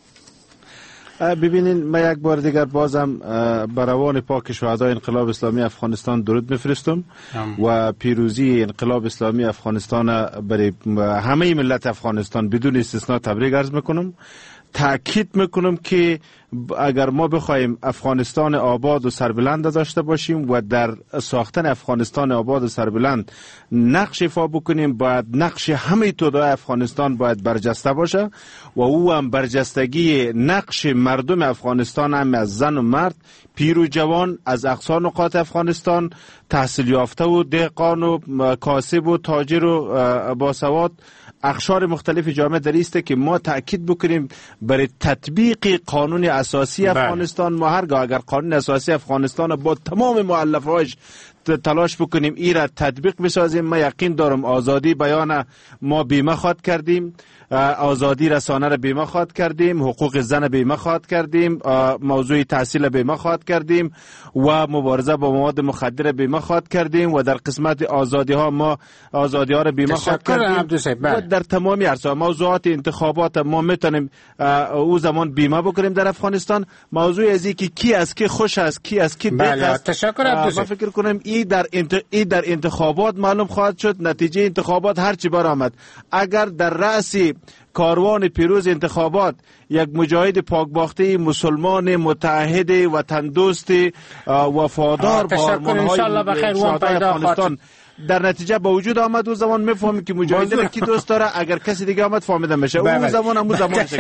Speaker 5: ببینین ما یک بار دیگر بازم بر روان پاک شهدای انقلاب اسلامی افغانستان درود میفرستم و پیروزی انقلاب اسلامی افغانستان برای همه ملت افغانستان بدون استثنا تبریک عرض میکنم. تأکید میکنم که اگر ما بخوایم افغانستان آباد و سربلند داشته باشیم و در ساختن افغانستان آباد و سربلند نقش ایفا بکنیم، باید نقش همه توده افغانستان باید برجسته باشه و او هم برجستگی نقش مردم افغانستان هم از زن و مرد، پیر و جوان از اقصا نقاط افغانستان، تحصیل یافته و دهقان و کاسب و تاجر و باسواد، اقشار مختلف جامعه در است که ما تأکید بکنیم برای تطبیق قانون اساسی افغانستان. ما هرگاه اگر قانون اساسی افغانستان با تمام مؤلفه‌اش تلاش بکنیم ای را تطبیق بسازیم، ما یقین دارم آزادی بیان ما بیمه خواد کردیم، آزادی رسانه را بیمه خواد کردیم، حقوق زن بیمه خواد کردیم، موضوع تحصیل بیمه خواد کردیم و مبارزه با مواد مخدر بیمه خواد کردیم و در قسمت آزادی ها ما آزادی ها را بیمه خواد کردیم و در تمامی عرصه موضوعات انتخابات ما میتونیم او زمان بیمه بکنیم در افغانستان. موضوع ازی که کی از کی خوش است، کی از کی بد است، ما فکر کنم ای در انتخابات معلوم خواهد شد. نتیجه انتخابات هر چی برآمد، اگر در رأس کاروان پیروز انتخابات یک مجاهد پاکباخته مسلمان متحد وطن دوست وفادار با آرمان‌های افغانستان در نتیجه با وجود آمد، او زمان میفهمیم که مجاهد را کی دوست داره. اگر کسی دیگه آمد فهمیده میشه. اون زمان هم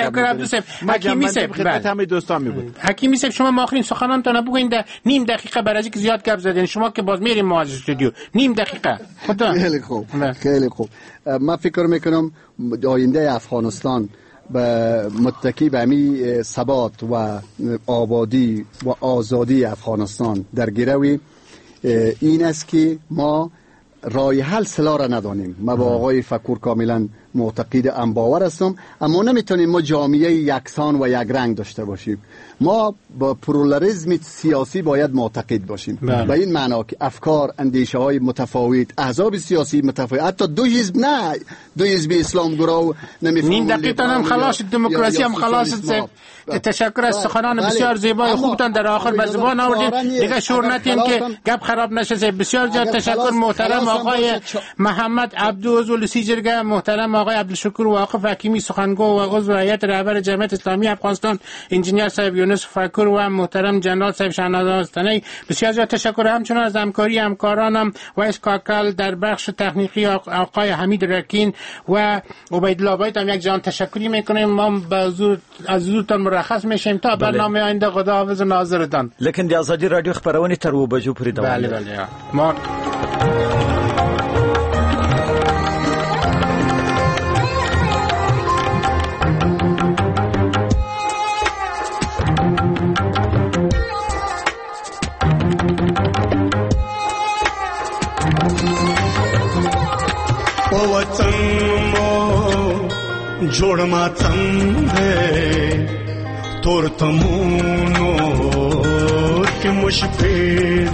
Speaker 1: حکیمی صاحب
Speaker 5: خدمت همه دوستان می بود.
Speaker 1: حکیمی صاحب شما آخرین سخنانتون بگوین در نیم دقیقه برای اینکه زیاد گپ زدین شما که باز میریم ما از استودیو نیم دقیقه.
Speaker 2: خیلی خوب خیلی خوب. من فکر میکنم آینده افغانستان به متکی به همی ثبات و آبادی و آزادی افغانستان در گروی این است که ما رای حل سلا را ندانیم. ما با آقای فکور کاملا معتقد ام باور هستم، اما نمیتونیم ما جامعه یکسان و یک رنگ داشته باشیم. ما با پلورالیسم سیاسی باید معتقد باشیم. به این معنا که افکار، اندیشه های متفاوت، احزاب سیاسی متفاوت، حتی دو حزب نه، دو حزب اسلام گرا نمیفهمم.
Speaker 1: نیم دقیقه هم خلاص دموکراسی هم خلاص. تشکر از سخنان بسیار زیبای خوبتان در آخر به زبان آوردید. دیگه شور ندیم که گپ خراب نشه. بسیار زیاد تشکر محترم آقای محمد عبدو عضو سیجرگه، محترم آقای عبدالشکور واقف حکیمی سخنگو و عضو هیئت رهبر جمعیت اسلامی افغانستان، انجینیر صاحب یونس فکور و محترم جنرال صاحب شهناز آستانه‌ای. بسیار زیاد تشکر همچنین از همکاری همکارانم وایس کاکل در بخش تکنیکی آقای حمید رکین و عبیدالله باید هم یک جان تشکری میکنیم. ما از حضورتان مرخص میشیم تا برنامه آینده. خداحافظ ناظرتان.
Speaker 3: لیکن د آزادی رادیو خبرونه تر و بجو پورې دوام
Speaker 1: لري. بله ما
Speaker 9: जोड़ मातम है तोर तमूनो के मुशफेद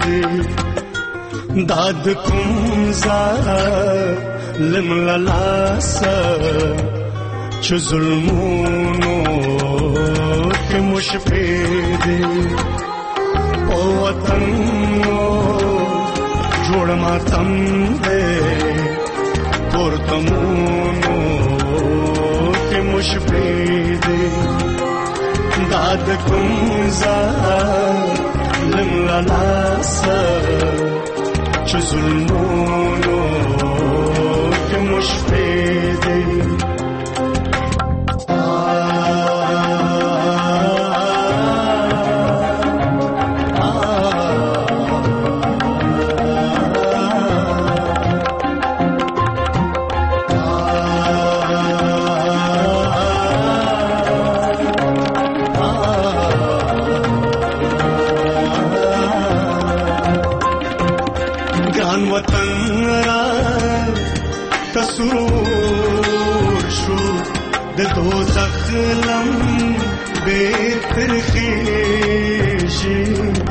Speaker 9: दाद कुमजा लिम ललासा च जुल्मूनो के मुशफेद ओ वतन जोड़ मातम है तोर तमूनो मुशफेद दाद कुमजा लिम ललासा च जुल्मूनो के मुशफेद दोज़ख लम्बे फिर ख़ीशी